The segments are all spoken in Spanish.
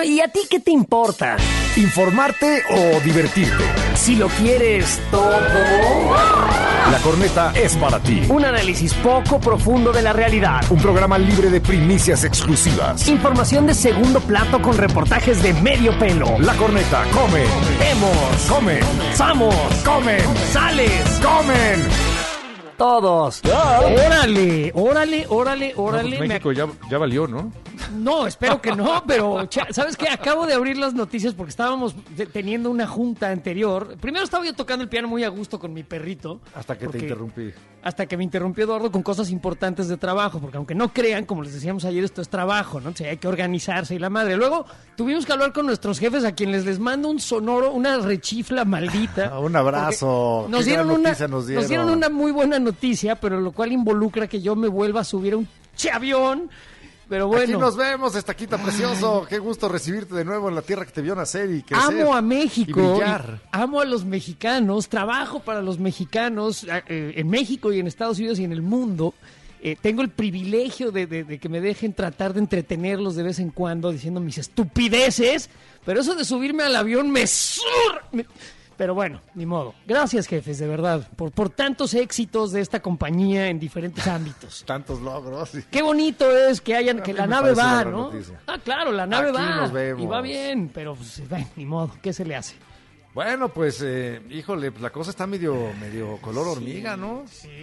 ¿y a ti qué te importa? ¿Informarte o divertirte? Si lo quieres todo. La Corneta es para ti. Un análisis poco profundo de la realidad. Un programa libre de primicias exclusivas. Información de segundo plato con reportajes de medio pelo. La Corneta come. Vemos. Come. Vamos. Comen. Sales. Comen. Todos. Órale. No, pues México ya valió, ¿no? No, espero que no, pero ¿sabes qué? Acabo de abrir las noticias porque estábamos teniendo una junta anterior. Primero estaba yo tocando el piano muy a gusto con mi perrito. Hasta que te interrumpí. Hasta que me interrumpió Eduardo con cosas importantes de trabajo, porque aunque no crean, como les decíamos ayer, esto es trabajo, ¿no? O sea, hay que organizarse y la madre. Luego tuvimos que hablar con nuestros jefes a quienes les mando un sonoro, una rechifla maldita. Un abrazo. Nos dieron una muy buena noticia, pero lo cual involucra que yo me vuelva a subir a un avión. Pero bueno. Aquí nos vemos, Estaquita precioso. Qué gusto recibirte de nuevo en la tierra que te vio nacer y crecer. Amo a México. Y brillar. Amo a los mexicanos. Trabajo para los mexicanos en México y en Estados Unidos y en el mundo. Tengo el privilegio de que me dejen tratar de entretenerlos de vez en cuando diciendo mis estupideces. Pero eso de subirme al avión Pero bueno, ni modo. Gracias, jefes, de verdad, por tantos éxitos de esta compañía en diferentes ámbitos. Tantos logros. Qué bonito es que la nave va, ¿no? Noticia. Ah, claro, la nave Aquí va. nos vemos. Y va bien, pero pues, ni modo, ¿qué se le hace? Bueno, pues, híjole, la cosa está medio color hormiga, ¿no?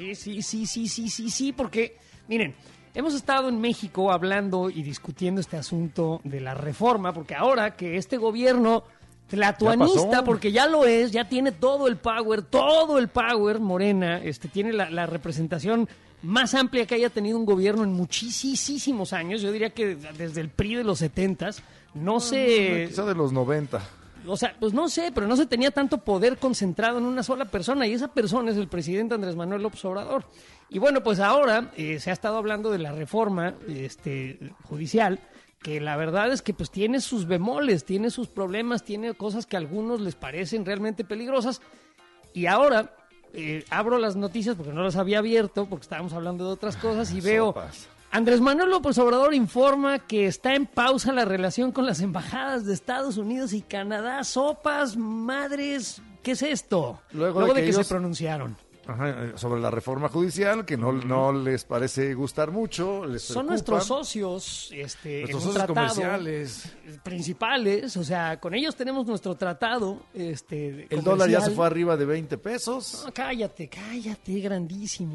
Sí, porque, miren, hemos estado en México hablando y discutiendo este asunto de la reforma, porque ahora que este gobierno tlatuanista, porque ya lo es, ya tiene todo el power, Morena, tiene la representación más amplia que haya tenido un gobierno en muchísimos años. Yo diría que desde el PRI de los 70s, quizá de los 90. O sea, pues no sé, pero no se tenía tanto poder concentrado en una sola persona, y esa persona es el presidente Andrés Manuel López Obrador. Y bueno, pues ahora se ha estado hablando de la reforma judicial, que la verdad es que pues tiene sus bemoles, tiene sus problemas, tiene cosas que a algunos les parecen realmente peligrosas. Y ahora abro las noticias porque no las había abierto, porque estábamos hablando de otras cosas, y veo Andrés Manuel López Obrador informa que está en pausa la relación con las embajadas de Estados Unidos y Canadá. Sopas, madres, ¿qué es esto? Luego de que se pronunciaron. Ajá, sobre la reforma judicial, que no les parece gustar mucho, les son preocupa. Nuestros socios, nuestros socios comerciales principales, o sea, con ellos tenemos nuestro tratado, el dólar ya se fue arriba de 20 pesos. No, cállate, grandísimo.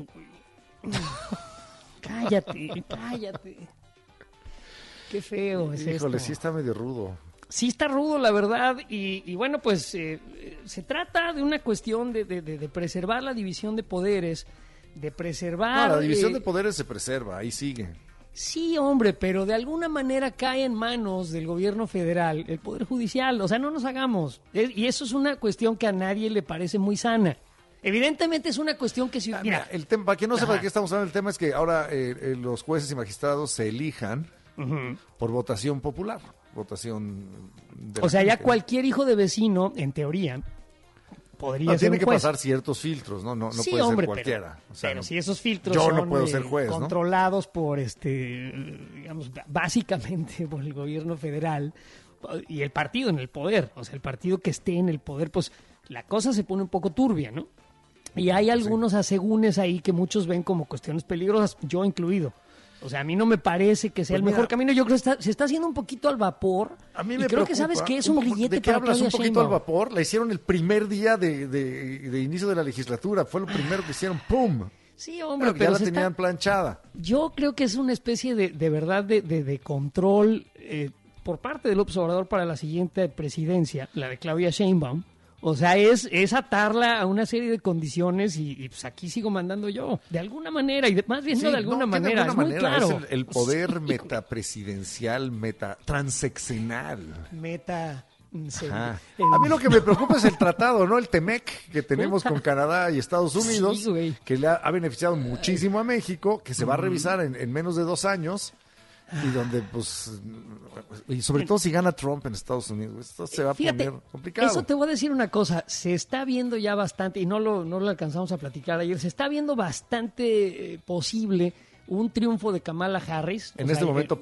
Cállate. Qué feo es esto. Híjole, sí está medio rudo. Sí está rudo, la verdad, y bueno, pues se trata de una cuestión de preservar la división de poderes, de preservar... No, la división de poderes se preserva, ahí sigue. Sí, hombre, pero de alguna manera cae en manos del gobierno federal el Poder Judicial, o sea, no nos hagamos. Y eso es una cuestión que a nadie le parece muy sana. Evidentemente es una cuestión que... Mira, el tema, para quien no sepa de qué estamos hablando, el tema es que ahora los jueces y magistrados se elijan por votación popular. Votación de o sea, gente. Ya cualquier hijo de vecino, en teoría, podría ser tiene un que juez. pasar ciertos filtros, no Sí, puede hombre, ser cualquiera. Pero si esos filtros yo son no puedo ser juez, controlados por digamos, básicamente por el gobierno federal y el partido en el poder, o sea, el partido que esté en el poder, pues la cosa se pone un poco turbia, ¿no? Y hay algunos asegúnes ahí que muchos ven como cuestiones peligrosas, yo incluido. O sea, a mí no me parece que sea el mejor camino. Yo creo que se está haciendo un poquito al vapor. A mí y me creo preocupa, que sabes que es un grillete ¿de qué para hablas? Claudia Un poquito al Sheinbaum. vapor. La hicieron el primer día de inicio de la legislatura. Fue lo primero que hicieron. ¡Pum! Sí, hombre, pero ya la tenían planchada. Yo creo que es una especie de verdad de control por parte de López Obrador para la siguiente presidencia, la de Claudia Sheinbaum. O sea, es atarla a una serie de condiciones y pues aquí sigo mandando yo, de alguna manera, y más bien no de alguna manera, es muy claro. Es el poder metapresidencial, transeccional. A mí lo que me preocupa es el tratado, ¿no? El TEMEC que tenemos con Canadá y Estados Unidos, que le ha beneficiado muchísimo a México, que se va a revisar en menos de 2 años. Y donde, pues, y sobre todo si gana Trump en Estados Unidos, esto se va a poner complicado. Eso te voy a decir una cosa, se está viendo ya bastante, y no lo alcanzamos a platicar ayer, se está viendo bastante posible un triunfo de Kamala Harris. En este momento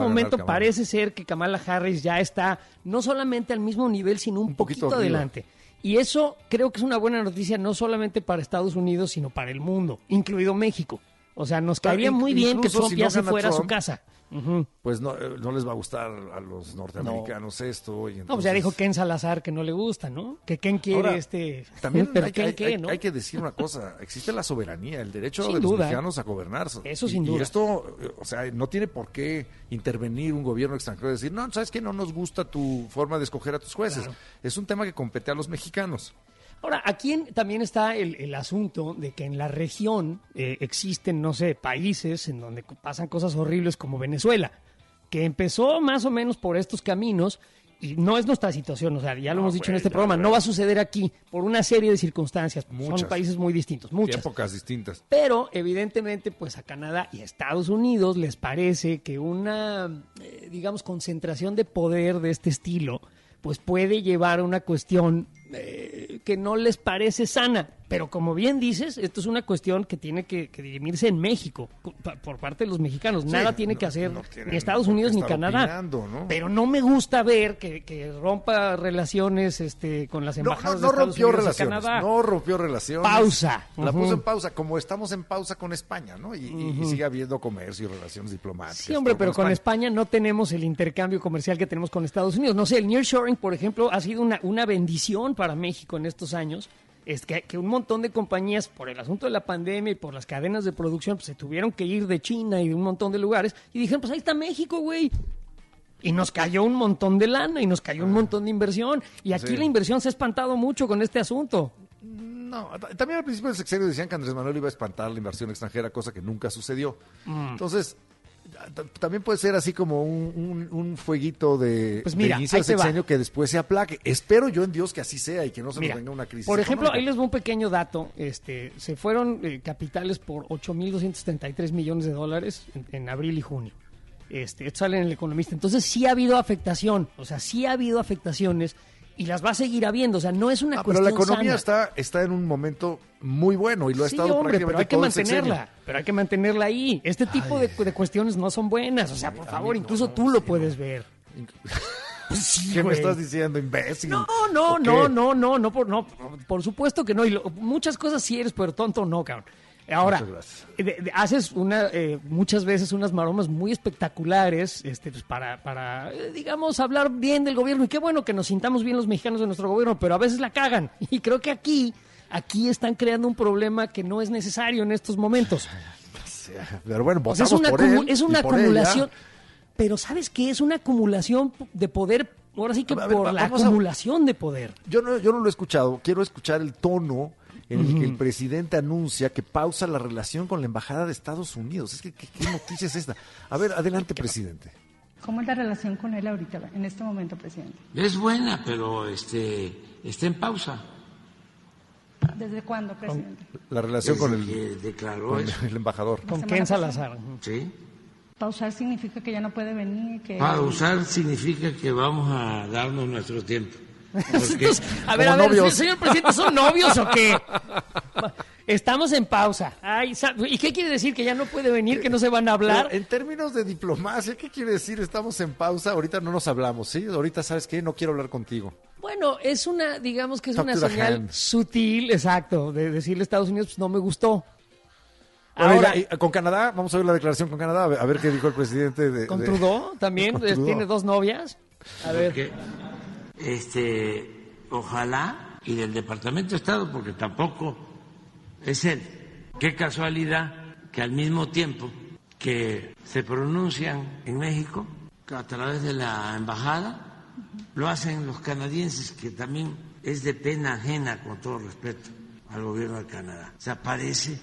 parece ser que Kamala Harris ya está no solamente al mismo nivel, sino un poquito adelante. Y eso creo que es una buena noticia no solamente para Estados Unidos, sino para el mundo, incluido México. O sea, nos caería muy bien que Trump ya se fuera a su casa. Pues no les va a gustar a los norteamericanos esto. Y entonces... No, pues ya dijo Ken Salazar que no le gusta, ¿no? Que Ken quiere Ahora, también pero hay que decir una cosa. Existe la soberanía, el derecho sin de duda, los mexicanos a gobernarse. Eso sin duda. Y esto, o sea, no tiene por qué intervenir un gobierno extranjero y decir, no, ¿sabes qué? No nos gusta tu forma de escoger a tus jueces. Claro. Es un tema que compete a los mexicanos. Ahora, aquí también está el asunto de que en la región existen, no sé, países en donde pasan cosas horribles como Venezuela, que empezó más o menos por estos caminos y no es nuestra situación, o sea, ya lo hemos dicho en este programa, no va a suceder aquí por una serie de circunstancias. Son países muy distintos, muchas. Épocas distintas. Pero, evidentemente, pues a Canadá y a Estados Unidos les parece que una, digamos, concentración de poder de este estilo, pues puede llevar a una cuestión que no les parece sana. Pero como bien dices, esto es una cuestión que tiene que dirimirse en México, por parte de los mexicanos. Sí, nada tiene que hacer ni Estados Unidos ni Canadá. ¿No? Pero no me gusta ver que rompa relaciones con las embajadas de Estados Unidos y Canadá. No rompió relaciones. Pausa. La puso en pausa, como estamos en pausa con España, ¿no? Y sigue habiendo comercio y relaciones diplomáticas. Sí, hombre, pero con España no tenemos el intercambio comercial que tenemos con Estados Unidos. No sé, el nearshoring, por ejemplo, ha sido una bendición para México en estos años. Es que un montón de compañías, por el asunto de la pandemia y por las cadenas de producción, pues se tuvieron que ir de China y de un montón de lugares, y dijeron, pues ahí está México, güey. Y nos cayó un montón de lana, y nos cayó un montón de inversión, y aquí la inversión se ha espantado mucho con este asunto. No, también al principio del sexenio decían que Andrés Manuel iba a espantar la inversión extranjera, cosa que nunca sucedió. Entonces... también puede ser así como un fueguito de inicio del sexenio que después se aplaque. Espero yo en Dios que así sea y que no se nos venga una crisis. Por ejemplo, económica. ahí les va un pequeño dato. Se fueron capitales por 8,273 millones de dólares en abril y junio. Esto sale en El Economista. Entonces sí ha habido afectación. O sea, sí ha habido afectaciones y las va a seguir habiendo. O sea, no es una cuestión pero la economía sana. está en un momento muy bueno y lo ha estado hombre, prácticamente pero hay que todo mantenerla. Pero hay que mantenerla ahí. Este tipo de cuestiones no son buenas. O sea, por favor, incluso tú lo puedes ver. Sí, ¿qué me estás diciendo, imbécil? No, por supuesto que no. Y muchas cosas sí eres, pero tonto no, cabrón. Ahora, haces muchas veces unas maromas muy espectaculares pues para digamos, hablar bien del gobierno. Y qué bueno que nos sintamos bien los mexicanos de nuestro gobierno, pero a veces la cagan. Y creo que aquí están creando un problema que no es necesario en estos momentos. Pero bueno, votamos por él. Es una acumulación. Pero ¿sabes qué? Es una acumulación de poder. Ahora sí que acumulación de poder. Yo no lo he escuchado. Quiero escuchar el tono en el que el presidente anuncia que pausa la relación con la embajada de Estados Unidos. Es que ¿qué noticia es esta? A ver, adelante, presidente. ¿Cómo es la relación con él ahorita, en este momento, presidente? Es buena, pero está en pausa. ¿Desde cuándo, presidente? La relación con declaró el embajador. Con Ken Salazar. Sí. Pausar significa que ya no puede venir. Pausar significa que vamos a darnos nuestro tiempo. Entonces, a ver, señor presidente, ¿son novios o qué? Estamos en pausa. ¿Y qué quiere decir? ¿Que ya no puede venir? ¿Que no se van a hablar? En términos de diplomacia, ¿qué quiere decir? Estamos en pausa, ahorita no nos hablamos, ¿sí? Ahorita, ¿sabes qué? No quiero hablar contigo. Bueno, digamos que es una señal sutil, exacto, de decirle a Estados Unidos, pues no me gustó. Ahora, con Canadá, vamos a ver la declaración con Canadá, a ver qué dijo el presidente. ¿Con Trudeau también? ¿Tiene 2 novias? A ver. Ojalá, y del Departamento de Estado, porque tampoco es él. Qué casualidad que al mismo tiempo que se pronuncian en México, a través de la embajada, lo hacen los canadienses, que también es de pena ajena, con todo respeto al gobierno de Canadá. O sea, parece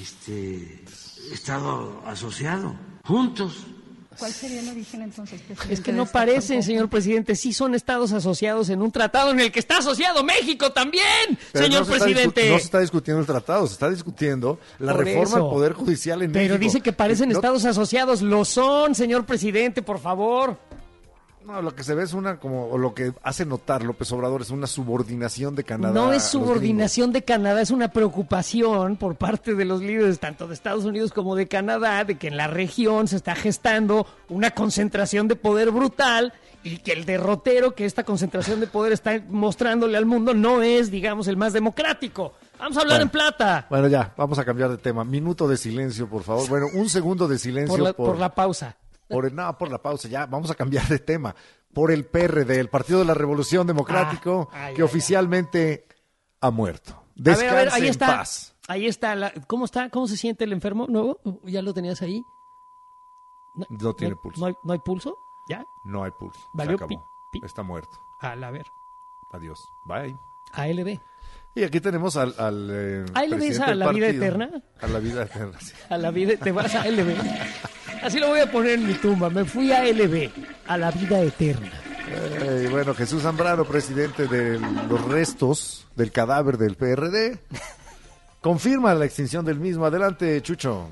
Estado asociado, juntos. ¿Cuál sería el origen entonces, presidente? Es que no parecen, señor presidente. Sí son estados asociados en un tratado en el que está asociado México también, pero señor presidente. No se está discutiendo el tratado, se está discutiendo la reforma al Poder Judicial en México. Pero dice que parecen estados asociados. Lo son, señor presidente, por favor. No, lo que se ve es o lo que hace notar López Obrador es una subordinación de Canadá. No es subordinación de Canadá, es una preocupación por parte de los líderes, tanto de Estados Unidos como de Canadá, de que en la región se está gestando una concentración de poder brutal y que el derrotero que esta concentración de poder está mostrándole al mundo no es, digamos, el más democrático. Vamos a hablar en plata. Bueno, ya, vamos a cambiar de tema. Minuto de silencio, por favor. Bueno, un segundo de silencio por la pausa. Por la pausa, ya, vamos a cambiar de tema. Por el PRD, el Partido de la Revolución Democrático, que oficialmente ha muerto. Descanse a ver, ahí está, en paz. Ahí está. ¿Cómo está? ¿Cómo se siente el enfermo nuevo? ¿Ya lo tenías ahí? No tiene pulso. ¿No hay pulso? ¿Ya? No hay pulso. Valió se acabó. Está muerto. A ver. Adiós. Bye. ALB. Y aquí tenemos al ¿ALB es a la vida eterna? A la vida eterna, sí. A la vida, te vas a ALB. Así lo voy a poner en mi tumba. Me fui a ALB, a la vida eterna. Bueno, Jesús Zambrano, presidente de los restos del cadáver del PRD, confirma la extinción del mismo. Adelante, Chucho.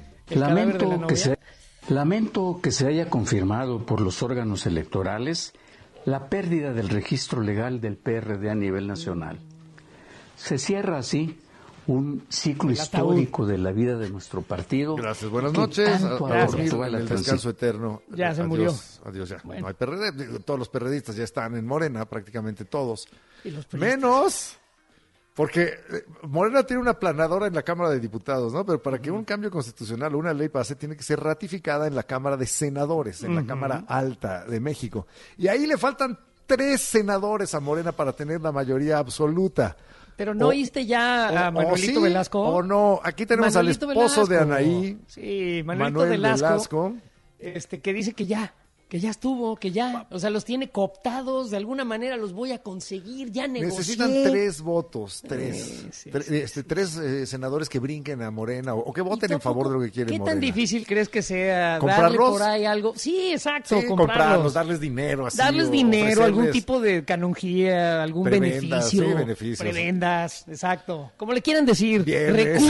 Lamento que se haya confirmado por los órganos electorales la pérdida del registro legal del PRD a nivel nacional. Se cierra así un ciclo histórico de la vida de nuestro partido. Gracias, buenas noches. El descanso eterno. Ya se murió. Adiós, ya. Bueno. No hay PRD. Todos los PRDistas ya están en Morena, prácticamente todos. ¿Y los menos, porque Morena tiene una planadora en la Cámara de Diputados, ¿no? Pero para que un cambio constitucional o una ley pase, tiene que ser ratificada en la Cámara de Senadores, en la Cámara Alta de México. Y ahí le faltan 3 senadores a Morena para tener la mayoría absoluta. Pero ¿no oíste ya a Manuelito Velasco? O no, aquí tenemos Manuelito al esposo Velasco. de Anaí. Sí, Manuel Velasco. Que dice que ya estuvo, o sea, los tiene cooptados, de alguna manera los voy a conseguir, ya negocié. Necesitan 3 votos, 3 senadores que brinquen a Morena o que voten en favor de lo que quiere Morena. ¿Qué tan difícil crees que sea ¿comprarlos? Darle por ahí algo? Sí, exacto, sí, comprarlos, darles dinero. Así, darles dinero, algún tipo de canonjía, algún beneficio. Sí, beneficios. Prebendas, exacto. Como le quieran decir, Bienes.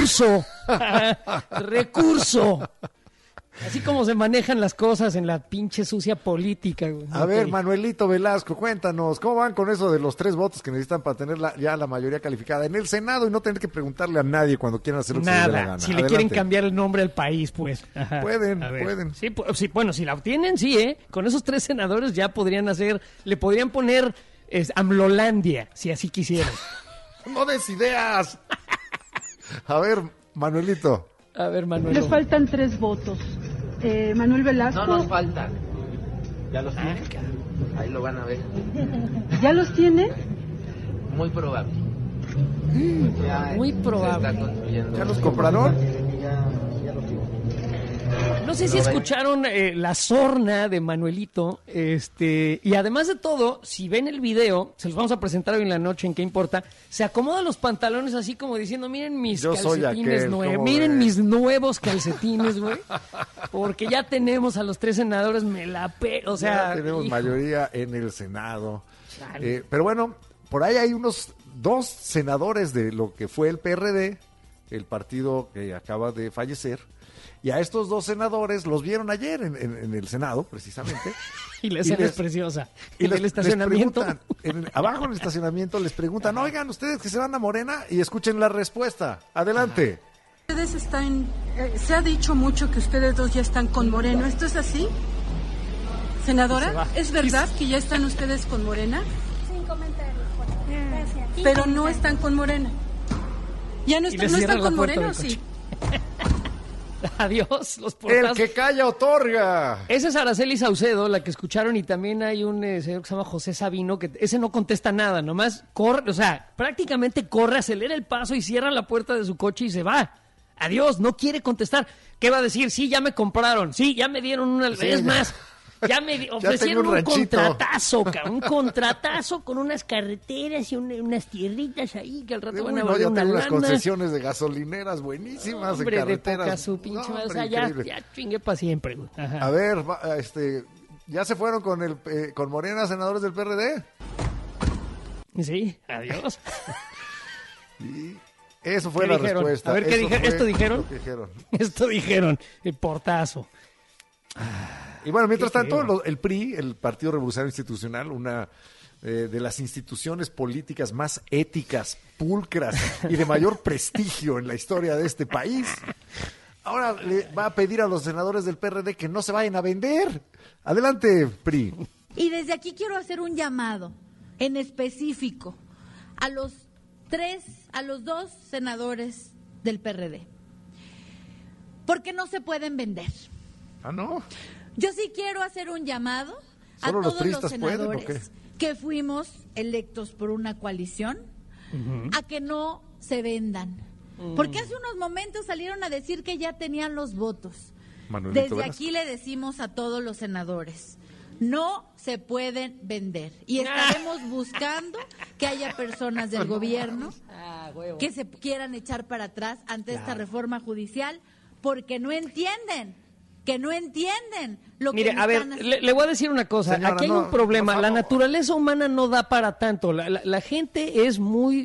recurso. Así como se manejan las cosas en la pinche sucia política, güey. A ver, Manuelito Velasco, cuéntanos, ¿cómo van con eso de los 3 votos que necesitan para tener ya la mayoría calificada en el Senado y no tener que preguntarle a nadie cuando quieran hacer lo que se les dé la gana? Si le quieren cambiar el nombre al país, pues. Ajá. Pueden. Sí, bueno, si la obtienen, sí, Con esos 3 senadores ya le podrían poner AMLOlandia, si así quisieran. ¡No des ideas! A ver, Manuelito. Les faltan 3 votos. Manuel Velasco. No nos faltan. ¿Ya los tiene? Ahí lo van a ver. ¿Ya los tiene? Muy probable. Muy probable. Se está construyendo. ¿Ya los compraron? Ya los tiene. No sé si escucharon la sorna de Manuelito, y además de todo, si ven el video, se los vamos a presentar hoy en la noche, en qué importa, se acomoda los pantalones así como diciendo, miren mis calcetines nuevos, miren mis nuevos calcetines, güey, porque ya tenemos a los 3 senadores, o sea... Ya tenemos mayoría en el Senado. Pero bueno, por ahí hay unos 2 senadores de lo que fue el PRD, el partido que acaba de fallecer. Y a estos 2 senadores los vieron ayer en el Senado, precisamente. Y la escena es preciosa. Y en el estacionamiento. Abajo en el estacionamiento les preguntan, oigan, ustedes que se van a Morena, y escuchen la respuesta. Adelante. Ustedes se ha dicho mucho que ustedes 2 ya están con Moreno. ¿Esto es así? Senadora, ¿es verdad que ya están ustedes con Morena? Sin comentarios, por favor. Gracias. Pero no están con Morena. ¿Ya no están con Morena o sí? Adiós, los portazos. El que calla otorga. Esa es Araceli Saucedo, la que escucharon, y también hay un señor que se llama José Sabino, que ese no contesta nada, nomás corre, o sea, prácticamente corre, acelera el paso y cierra la puerta de su coche y se va. Adiós, no quiere contestar. ¿Qué va a decir? Sí, ya me compraron, sí, ya me dieron una... Sí, es más... Ya me ofrecieron un contratazo con unas carreteras y unas tierritas ahí que al rato van a valer una lana. Unas concesiones de gasolineras buenísimas, hombre, en carreteras. De poca su pinche madre, o sea, ya chingue para siempre. Ajá. A ver, ¿ya se fueron con Morena, senadores del PRD? Sí, adiós. Y eso fue la respuesta. A ver, ¿qué dijeron? ¿Esto dijeron? Lo que dijeron. Esto dijeron, el portazo. Y bueno, mientras tanto, el PRI, el Partido Revolucionario Institucional, una de las instituciones políticas más éticas, pulcras y de mayor prestigio en la historia de este país, ahora le va a pedir a los senadores del PRD que no se vayan a vender. Adelante, PRI. Y desde aquí quiero hacer un llamado en específico a los dos senadores del PRD, porque no se pueden vender. Ah, ¿no? Yo sí quiero hacer un llamado a todos los senadores que fuimos electos por una coalición, a que no se vendan. Porque hace unos momentos salieron a decir que ya tenían los votos. Manuelito, desde aquí le decimos a todos los senadores, no se pueden vender. Y estaremos buscando que haya personas del gobierno que se quieran echar para atrás ante esta reforma judicial, porque no entienden lo que Mire, a ver, le voy a decir una cosa. Señora, aquí hay un problema. La naturaleza humana no da para tanto. La gente es muy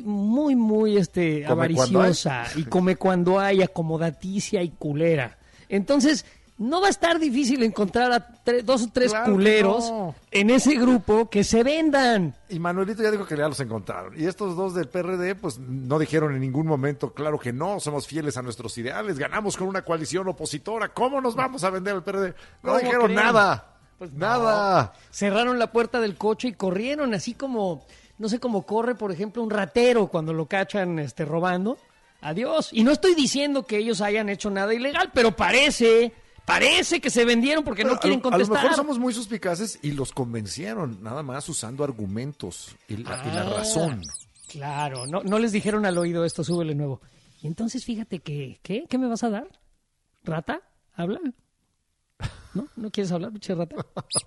avariciosa y come cuando hay, acomodaticia y culera. Entonces, no va a estar difícil encontrar a dos o tres culeros en ese grupo que se vendan. Y Manuelito ya dijo que ya los encontraron. Y estos dos del PRD, pues no dijeron en ningún momento, claro que no, somos fieles a nuestros ideales, ganamos con una coalición opositora, ¿cómo nos vamos a vender al PRD? No dijeron nada, pues nada. No. Cerraron la puerta del coche y corrieron, así como, no sé cómo corre, por ejemplo, un ratero cuando lo cachan robando. Adiós. Y no estoy diciendo que ellos hayan hecho nada ilegal, pero parece que se vendieron porque no quieren contestar. A lo mejor somos muy suspicaces y los convencieron, nada más usando argumentos y la razón. Claro, no les dijeron al oído esto, súbele nuevo. Y entonces fíjate que, ¿qué me vas a dar? ¿Rata? ¿Habla? ¿No quieres hablar, pinche rata?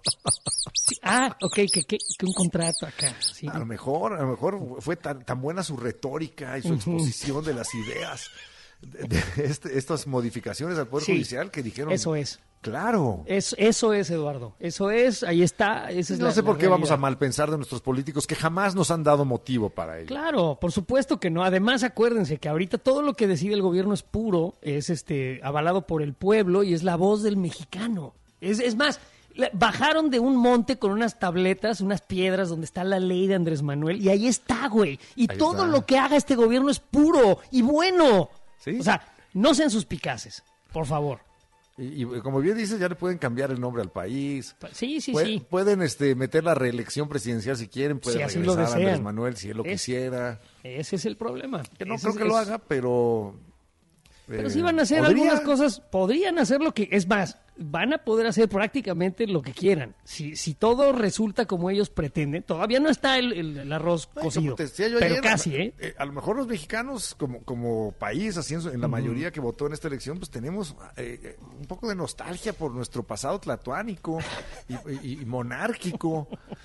Sí. Ok, que un contrato acá. Sí. A lo mejor fue tan buena su retórica y su exposición de las ideas. De estas modificaciones al Poder Judicial que dijeron... Eso es. Claro. Eso es, Eduardo. Eso es, ahí está. No sé por qué vamos a malpensar de nuestros políticos que jamás nos han dado motivo para ello. Claro, por supuesto que no. Además, acuérdense que ahorita todo lo que decide el gobierno es puro, es avalado por el pueblo y es la voz del mexicano. Es más, bajaron de un monte con unas tabletas, unas piedras donde está la ley de Andrés Manuel y ahí está, güey. Y ahí todo lo que haga este gobierno es puro y bueno. ¿Sí? O sea, no sean suspicaces, por favor. Y como bien dices, ya le pueden cambiar el nombre al país. Sí. Pueden meter la reelección presidencial si quieren, pueden regresar a Andrés Manuel si él lo quisiera. Ese es el problema. Que no creo que lo haga, pero... Pero sí van a hacer algunas cosas, podrían hacer lo que... Es más, van a poder hacer prácticamente lo que quieran. Si todo resulta como ellos pretenden, todavía no está el arroz cocido, pero ayer, casi, a lo mejor los mexicanos, como país, así en la mayoría que votó en esta elección, pues tenemos un poco de nostalgia por nuestro pasado tlatoánico y monárquico.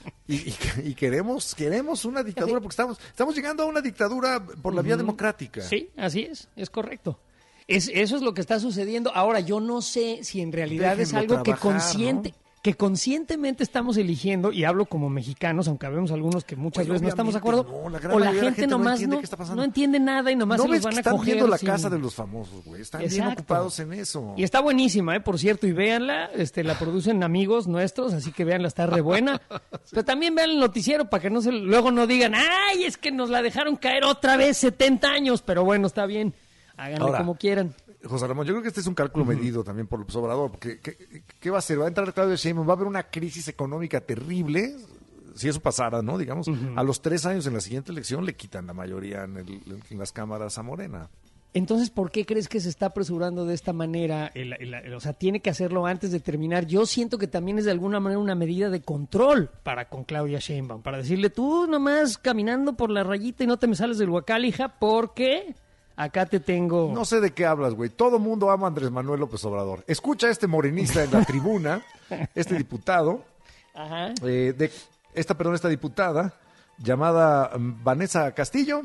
Y queremos una dictadura, porque estamos llegando a una dictadura por la vía democrática. Sí, así es correcto. Eso es lo que está sucediendo. Ahora, yo no sé si en realidad es algo que conscientemente estamos eligiendo, y hablo como mexicanos, aunque habemos algunos que muchas veces no estamos de acuerdo, o la gente nomás no entiende nada y nomás se los van a coger. Están viendo la casa de los famosos, güey. Están bien ocupados en eso. Y está buenísima, por cierto, y véanla, la producen amigos nuestros, así que véanla, está re buena. Pero también vean el noticiero para que luego no digan, ¡ay, es que nos la dejaron caer otra vez 70 años! Pero bueno, está bien. Háganle como quieran. José Ramón, yo creo que este es un cálculo medido también por López Obrador, porque ¿qué va a hacer? Va a entrar Claudia Sheinbaum, va a haber una crisis económica terrible, si eso pasara, ¿no? Digamos, a los 3 años en la siguiente elección le quitan la mayoría en las cámaras a Morena. Entonces, ¿por qué crees que se está apresurando de esta manera? O sea, tiene que hacerlo antes de terminar. Yo siento que también es de alguna manera una medida de control con Claudia Sheinbaum, para decirle, tú nomás caminando por la rayita y no te me sales del huacal, hija, porque... Acá te tengo... No sé de qué hablas, güey. Todo mundo ama a Andrés Manuel López Obrador. Escucha a este morenista en la tribuna, este diputado, esta diputada, llamada Vanessa Castillo,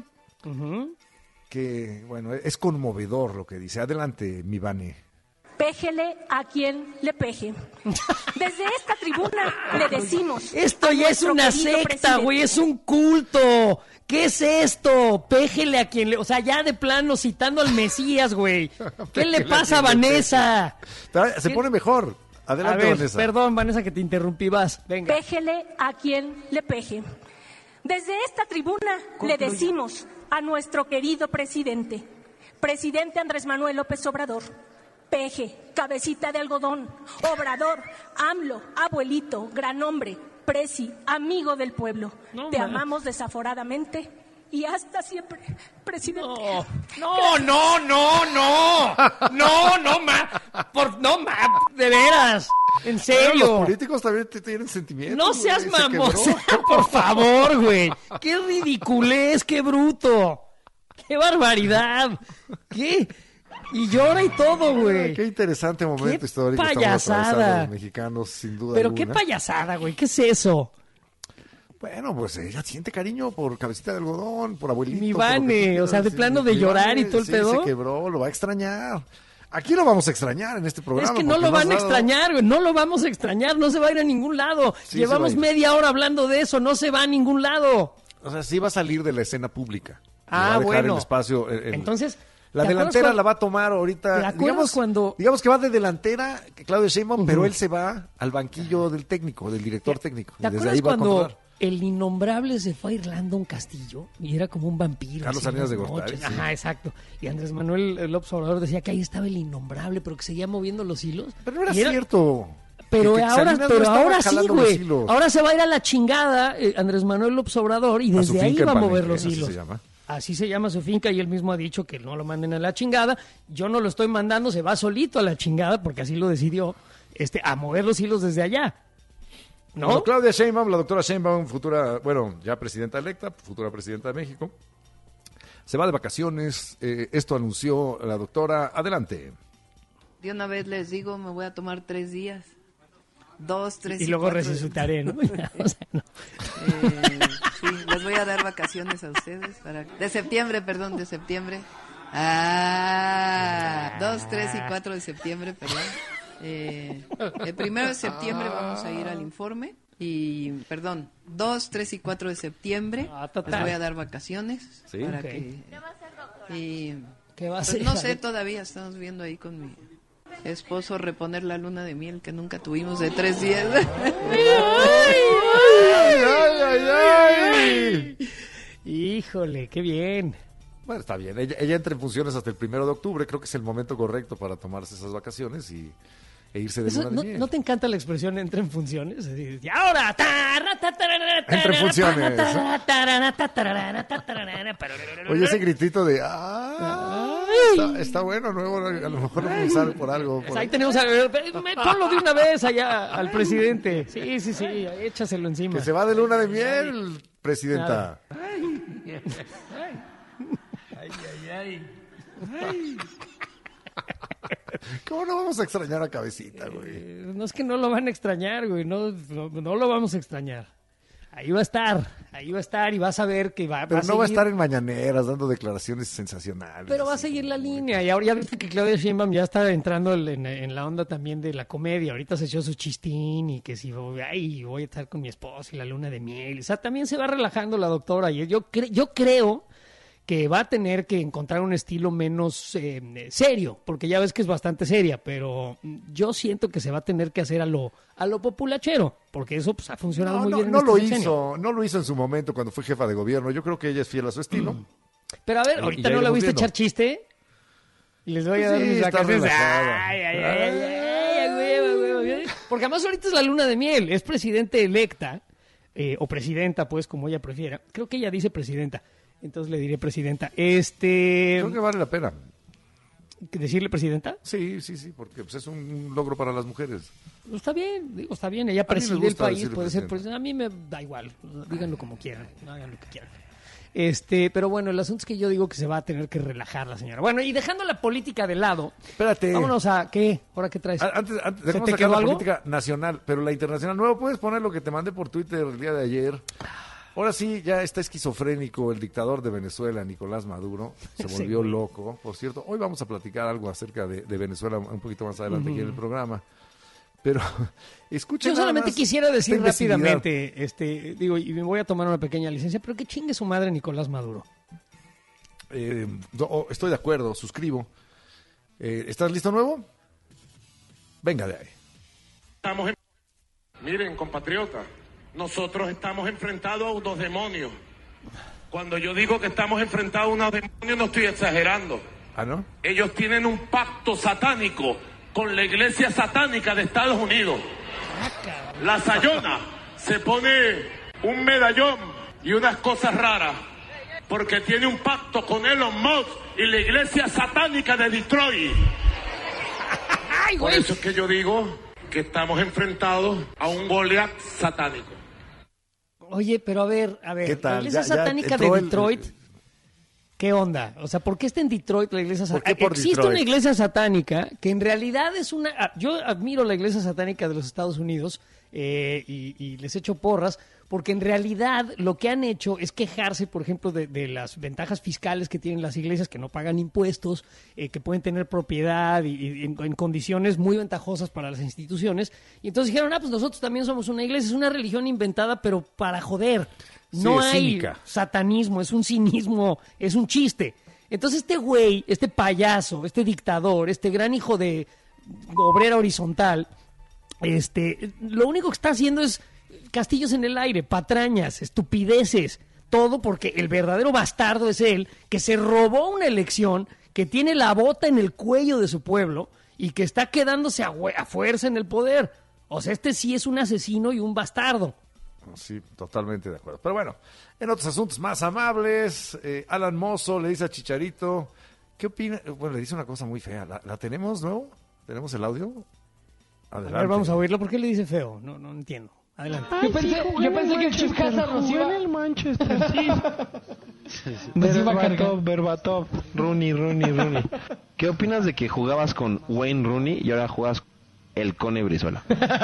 que, bueno, es conmovedor lo que dice. Adelante, mi Vane. Péjele a quien le peje. Desde esta tribuna le decimos... Esto ya es una secta, güey, es un culto. ¿Qué es esto? Péjele a quien le... O sea, ya de plano citando al Mesías, güey. ¿Qué le pasa a Vanessa? Se pone mejor. Adelante, a ver, Vanessa. Perdón, Vanessa, que te interrumpí. Vas, venga. Péjele a quien le peje. Desde esta tribuna le decimos a nuestro querido presidente Andrés Manuel López Obrador, peje, cabecita de algodón, Obrador, AMLO, abuelito, gran hombre, presi, amigo del pueblo. Te amamos desaforadamente y hasta siempre, presidente. De veras, en serio. Los políticos también tienen sentimientos. No seas mamosa, por favor, güey. Qué ridiculez, qué bruto. Qué barbaridad. ¿Qué? Y llora y todo, güey. Qué interesante momento histórico payasada. estamos atravesando los mexicanos, sin duda Pero alguna. qué payasada, güey. ¿Qué es eso? Bueno, pues ella siente cariño por cabecita de algodón, por abuelito. Mi Vane, o sea, de plano de llorar y todo el pedo. Se quebró, lo va a extrañar. Aquí lo vamos a extrañar en este programa. Es que no lo van a extrañar, güey. No lo vamos a extrañar. No se va a ir a ningún lado. Sí, llevamos media hora hablando de eso. No se va a ningún lado. O sea, sí va a salir de la escena pública. Ah, va a dejar bueno. el espacio. Entonces, la delantera la va a tomar ahorita. Digamos que va de delantera Claudia Sheinbaum, pero él se va al banquillo del técnico, del director técnico. ¿Te acuerdas ahí va cuando a controlar? el innombrable se fue a Irlanda a un castillo y era como un vampiro? Carlos Salinas de Gortari. Sí. Ajá, exacto. Y Andrés Manuel López Obrador decía que ahí estaba el innombrable, pero que seguía moviendo los hilos. Pero no era cierto. Pero que ahora sí, güey. Hilos. Ahora se va a ir a la chingada Andrés Manuel López Obrador y desde ahí va a mover los hilos. Así se llama su finca y él mismo ha dicho que no lo manden a la chingada. Yo no lo estoy mandando, se va solito a la chingada porque así lo decidió, a mover los hilos desde allá. ¿No? Bueno, Claudia Sheinbaum, la doctora Sheinbaum, ya presidenta electa, futura presidenta de México, se va de vacaciones. Esto anunció la doctora. Adelante. De una vez les digo, me voy a tomar 3 días. 2, 3 y luego 4. Resucitaré, ¿no? O sea, no. Sí, les voy a dar vacaciones a ustedes. De septiembre. 2, 3 y 4 de septiembre, perdón. El 1 de septiembre vamos a ir al informe. 2, 3 y 4 de septiembre les voy a dar vacaciones. ¿Sí? Para Okay. que... ¿Qué va a hacer? No sé todavía, estamos viendo ahí con mi esposo reponer la luna de miel que nunca tuvimos de 3 días. ¡Ay! Híjole, qué bien. Bueno, está bien. Ella entra en funciones hasta el 1 de octubre. Creo que es el momento correcto para tomarse esas vacaciones e irse de luna de miel. ¿No te encanta la expresión entra en funciones? Y ahora entra en funciones. Oye, ese gritito de está bueno, nuevo, a lo mejor no sale por algo. Ahí tenemos ponlo de una vez allá al presidente. Sí, échaselo encima. Que se va de luna de miel, presidenta. Ay. ¿Cómo no vamos a extrañar a Cabecita, güey? No es que no lo van a extrañar, güey. No lo vamos a extrañar. Ahí va a estar y vas a ver que va a Pero no seguir. va a estar en mañaneras dando declaraciones sensacionales. Pero va a seguir la línea. Y ahora ya viste que Claudia Sheinbaum ya está entrando en la onda también de la comedia. Ahorita se echó su chistín y que si voy a estar con mi esposa y la luna de miel. O sea, también se va relajando la doctora. Y yo creo que va a tener que encontrar un estilo menos serio, porque ya ves que es bastante seria, pero yo siento que se va a tener que hacer a lo populachero, porque eso pues, ha funcionado muy bien. No lo hizo en su momento cuando fue jefa de gobierno. Yo creo que ella es fiel a su estilo. Pero a ver, ahorita no la viste echar chiste. Y les voy a dar mis vacaciones. Porque además ahorita es la luna de miel, es presidente electa, o presidenta, pues, como ella prefiera. Creo que ella dice presidenta. Entonces le diré presidenta. Creo que vale la pena. ¿Decirle presidenta? Sí, porque pues, es un logro para las mujeres. Está bien, ella preside el país, puede ser presidenta. A mí me da igual, díganlo como quieran, hagan lo que quieran. Pero bueno, el asunto es que yo digo que se va a tener que relajar la señora. Bueno, y dejando la política de lado, espérate. Vámonos a ¿qué? ¿Ahora qué traes? Antes ¿Se te quedó la algo? política nacional, pero la internacional. ¿No puedes poner lo que te mandé por Twitter el día de ayer? Ahora sí, ya está esquizofrénico el dictador de Venezuela, Nicolás Maduro. Se volvió loco. Por cierto, hoy vamos a platicar algo acerca de Venezuela un poquito más adelante aquí en el programa. Pero escuchen. Yo solamente quisiera decir rápidamente, y me voy a tomar una pequeña licencia, pero que chingue su madre Nicolás Maduro. Estoy de acuerdo, suscribo. ¿Estás listo nuevo? Venga de ahí. Miren, compatriotas, nosotros estamos enfrentados a unos demonios. Cuando yo digo que estamos enfrentados a unos demonios, no estoy exagerando. ¿Ah, no? Ellos tienen un pacto satánico con la iglesia satánica de Estados Unidos. La Sayona se pone un medallón y unas cosas raras porque tiene un pacto con Elon Musk y la iglesia satánica de Detroit. Por eso es que yo digo que estamos enfrentados a un Goliat satánico. Oye, pero a ver, ¿qué tal? La iglesia satánica de Detroit, ¿qué onda? O sea, ¿por qué está en Detroit la iglesia satánica? Existe Detroit? Una iglesia satánica que en realidad es una... Yo admiro la iglesia satánica de los Estados Unidos y les echo porras, porque en realidad lo que han hecho es quejarse, por ejemplo, de las ventajas fiscales que tienen las iglesias, que no pagan impuestos, que pueden tener propiedad y en condiciones muy ventajosas para las instituciones. Y entonces dijeron, pues nosotros también somos una iglesia, es una religión inventada, pero para joder. No hay cínica. Satanismo, es un cinismo, es un chiste. Entonces este güey, este payaso, este dictador, este gran hijo de obrera horizontal, lo único que está haciendo es castillos en el aire, patrañas, estupideces, todo porque el verdadero bastardo es él, que se robó una elección, que tiene la bota en el cuello de su pueblo y que está quedándose a fuerza en el poder. O sea, sí es un asesino y un bastardo. Sí, totalmente de acuerdo. Pero bueno, en otros asuntos más amables, Alan Mozo le dice a Chicharito, ¿qué opina? Bueno, le dice una cosa muy fea. ¿La tenemos nuevo? ¿Tenemos el audio? Adelante. A ver, vamos a oírlo. ¿Por qué le dice feo? No entiendo. Adelante. Yo pensé que el Chip Hazard nos iba... en el Manchester, sí. Berbatov, Rooney. ¿Qué opinas de que jugabas con Wayne Rooney y ahora juegas el Cone Brizuela?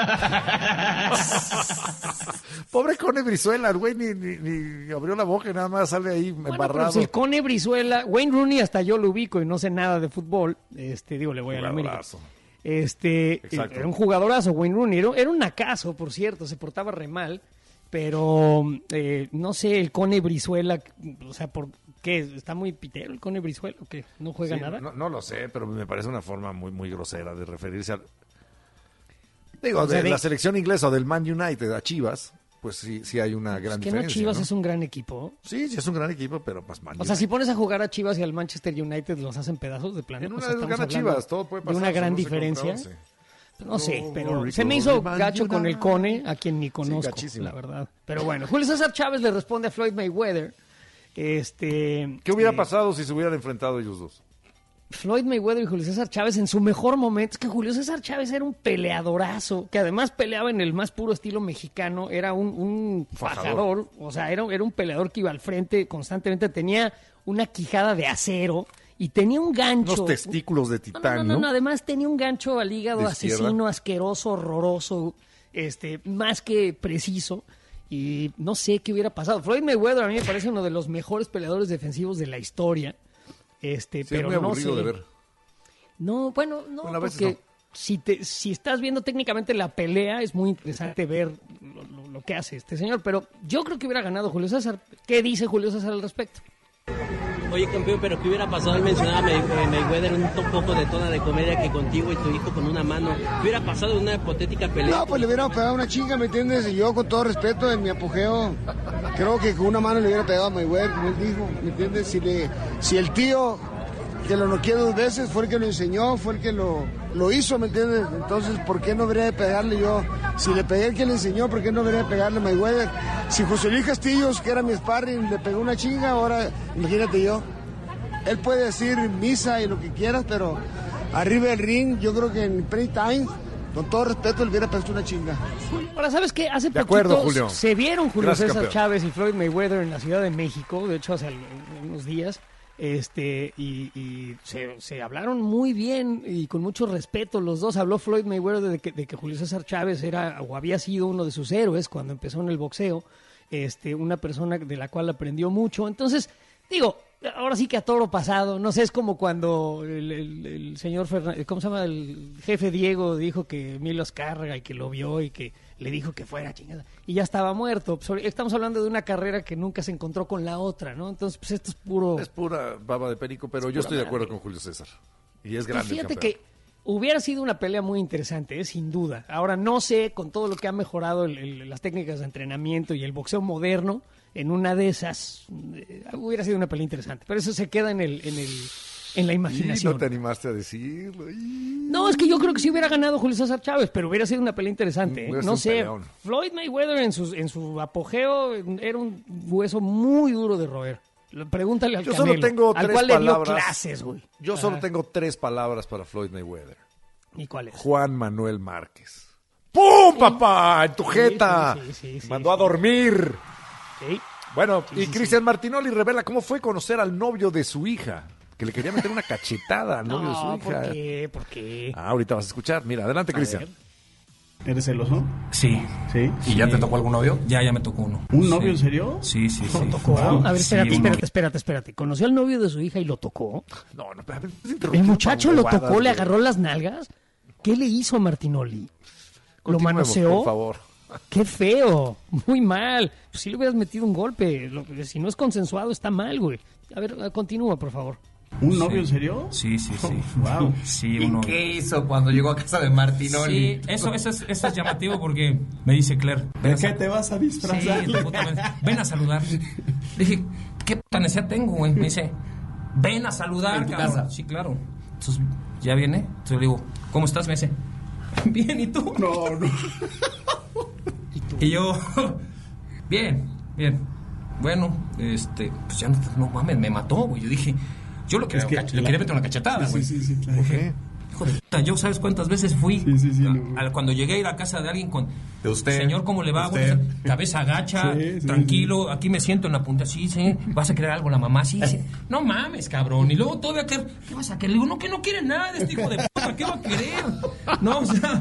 Pobre Cone Brizuela, el güey ni abrió la boca y nada más sale ahí embarrado. Pero si el Cone Brizuela, Wayne Rooney hasta yo lo ubico y no sé nada de fútbol, le voy a la América. Era un jugadorazo, Wayne Rooney. Era un nacazo, por cierto, se portaba re mal, pero no sé, el Cone Brizuela, o sea, ¿por qué? ¿Está muy pitero el Cone Brizuela o qué? ¿No juega nada? No lo sé, pero me parece una forma muy, muy grosera de referirse al... Digo, de la selección inglesa o del Man United a Chivas, pues sí hay una gran diferencia. Que Chivas, ¿no? Es un gran equipo. Sí, es un gran equipo, pero más Man United. O sea, si pones a jugar a Chivas y al Manchester United los hacen pedazos de plano. En una vez gana Chivas, todo puede pasar. De una gran diferencia. No sé, pero se me hizo gacho con el Cone, a quien ni conozco, la verdad. Pero bueno, Julio César Chávez le responde a Floyd Mayweather. ¿Qué hubiera pasado si se hubieran enfrentado ellos dos? Floyd Mayweather y Julio César Chávez en su mejor momento, es que Julio César Chávez era un peleadorazo, que además peleaba en el más puro estilo mexicano, era un fajador, o sea, era un peleador que iba al frente constantemente, tenía una quijada de acero y tenía un gancho. Unos testículos de titán, No, además tenía un gancho al hígado asesino, asqueroso, horroroso, más que preciso. Y no sé qué hubiera pasado. Floyd Mayweather a mí me parece uno de los mejores peleadores defensivos de la historia. Pero es muy aburrido de ver. No, bueno, no, porque si estás viendo técnicamente la pelea, es muy interesante ver lo que hace este señor, pero yo creo que hubiera ganado Julio César. ¿Qué dice Julio César al respecto? Oye, campeón, pero ¿qué hubiera pasado? Él mencionaba Mayweather un poco de tono de comedia que contigo y tu hijo con una mano. ¿Qué hubiera pasado en una hipotética pelea? No, pues le hubiera pegado una chinga, ¿me entiendes? Y yo, con todo respeto, en mi apogeo, creo que con una mano le hubiera pegado a Mayweather, como él dijo, ¿me entiendes? Si el tío que lo noqueó 2 veces fue el que lo enseñó, fue el que lo hizo, ¿me entiendes? Entonces, ¿por qué no debería de pegarle yo? Si le pegué el que le enseñó, ¿por qué no debería de pegarle a Mayweather? Si José Luis Castillos, que era mi sparring, le pegó una chinga, ahora imagínate yo. Él puede decir misa y lo que quieras, pero arriba del ring, yo creo que en prime time, con todo respeto, le hubiera puesto una chinga. Ahora, ¿sabes qué? Hace poquito se vieron Julio César Chávez y Floyd Mayweather en la Ciudad de México, de hecho hace unos días, y se hablaron muy bien y con mucho respeto los dos. Habló Floyd Mayweather de que Julio César Chávez era o había sido uno de sus héroes cuando empezó en el boxeo, una persona de la cual aprendió mucho. Entonces, digo, ahora sí que a toro pasado, no sé, es como cuando el señor Fernández, ¿cómo se llama? El jefe Diego dijo que Emilio Azcárraga y que lo vio y que le dijo que fuera chingada y ya estaba muerto. Estamos hablando de una carrera que nunca se encontró con la otra, ¿no? Entonces, pues esto es pura baba de perico, pero yo estoy de acuerdo con Julio César y es grande. Fíjate que Hubiera sido una pelea muy interesante, sin duda. Ahora, no sé, con todo lo que ha mejorado las técnicas de entrenamiento y el boxeo moderno, en una de esas hubiera sido una pelea interesante. Pero eso se queda en la imaginación. No te animaste a decirlo. No, es que yo creo que sí hubiera ganado Julio César Chávez, pero hubiera sido una pelea interesante. No sé, peleón. Floyd Mayweather en su apogeo era un hueso muy duro de roer. Pregúntale al Canelo, solo tengo al cual le dio clases, güey. Yo solo tengo 3 palabras para Floyd Mayweather. ¿Y cuál es? Juan Manuel Márquez. ¡Pum, papá! En tu jeta. Sí, mandó a dormir. Sí. Bueno, y Cristian Martinoli revela cómo fue conocer al novio de su hija. Que le quería meter una cachetada al novio de su hija. ¿Por qué? Ahorita vas a escuchar. Mira, adelante, Cristian. ¿Eres celoso? Sí. ¿Sí? ¿Y ya te tocó algún novio? Ya me tocó uno. ¿Un novio en serio? Sí. ¿Lo tocó? Wow. A ver, espérate. ¿Conoció al novio de su hija y lo tocó? No. ¿El muchacho lo tocó, le agarró las nalgas? ¿Qué le hizo a Martinoli? ¿Lo manoseó? Por favor. ¡Qué feo! Muy mal. Pues si le hubieras metido un golpe. Si no es consensuado, está mal, güey. A ver, continúa, por favor. ¿Un novio en serio? Sí. Wow. Sí, ¿Y qué hizo cuando llegó a casa de Martinoli? Sí, eso es llamativo porque me dice Claire. ¿De qué te vas a disfrazar? Sí, ven a saludar. Le dije, ¿qué puta necesidad tengo, güey? Me dice, ven a saludar, ¿En tu cabrón. casa? Sí, claro. Entonces, ¿ya viene? Entonces le digo, ¿cómo estás? Me dice, bien, ¿y tú? No. Y yo, bien. Bueno, pues ya no mames, me mató, güey. Yo dije, yo le quería meter una cachetada, güey. Sí, claro. ¿Por qué? Hijo de puta, ¿yo sabes cuántas veces fui? Cuando llegué a ir a casa de alguien con... ¿De usted? Señor, ¿cómo le va? ¿Usted? Bueno, cabeza agacha, tranquilo, aquí me siento en la punta, sí. ¿Vas a querer algo la mamá? Sí. No mames, cabrón. Y luego todavía, ¿qué vas a querer? Le digo, no, que no quiere nada de este hijo de puta, ¿qué va a querer? No, o sea,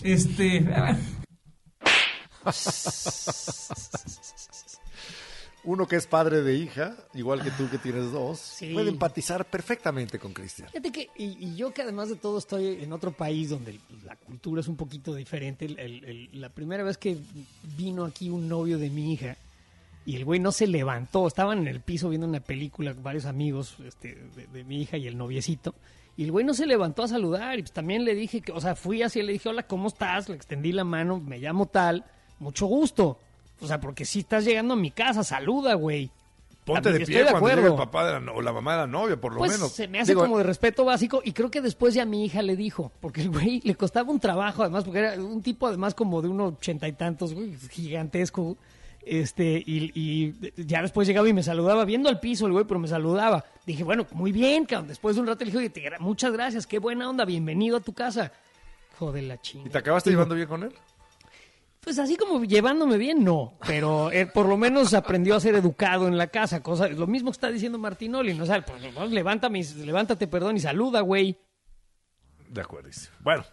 Uno que es padre de hija, igual que tú que tienes 2, puede empatizar perfectamente con Cristian. Fíjate que, y yo que además de todo estoy en otro país donde la cultura es un poquito diferente. La primera vez que vino aquí un novio de mi hija y el güey no se levantó, estaban en el piso viendo una película con varios amigos de mi hija y el noviecito, y el güey no se levantó a saludar, y pues también le dije, fui así, le dije, hola, ¿cómo estás? Le extendí la mano, me llamo tal, mucho gusto. O sea, porque si estás llegando a mi casa, saluda, güey. Ponte de pie cuando llegue el papá o la mamá de la novia, por lo menos. Se me hace como de respeto básico, y creo que después ya mi hija le dijo, porque el güey le costaba un trabajo, además, porque era un tipo además como de unos 80 y tantos, güey, gigantesco, y ya después llegaba y me saludaba, viendo al piso el güey, pero me saludaba. Dije, bueno, muy bien, cabrón. Después de un rato le dije, oye, muchas gracias, qué buena onda, bienvenido a tu casa. Joder, la chinga. ¿Y te acabaste llevando bien con él? Pues así como llevándome bien, no. Pero él por lo menos aprendió a ser educado en la casa. Lo mismo que está diciendo Martinoli, ¿no? O sea, pues, levántate, y saluda, güey. De acuerdo. Bueno,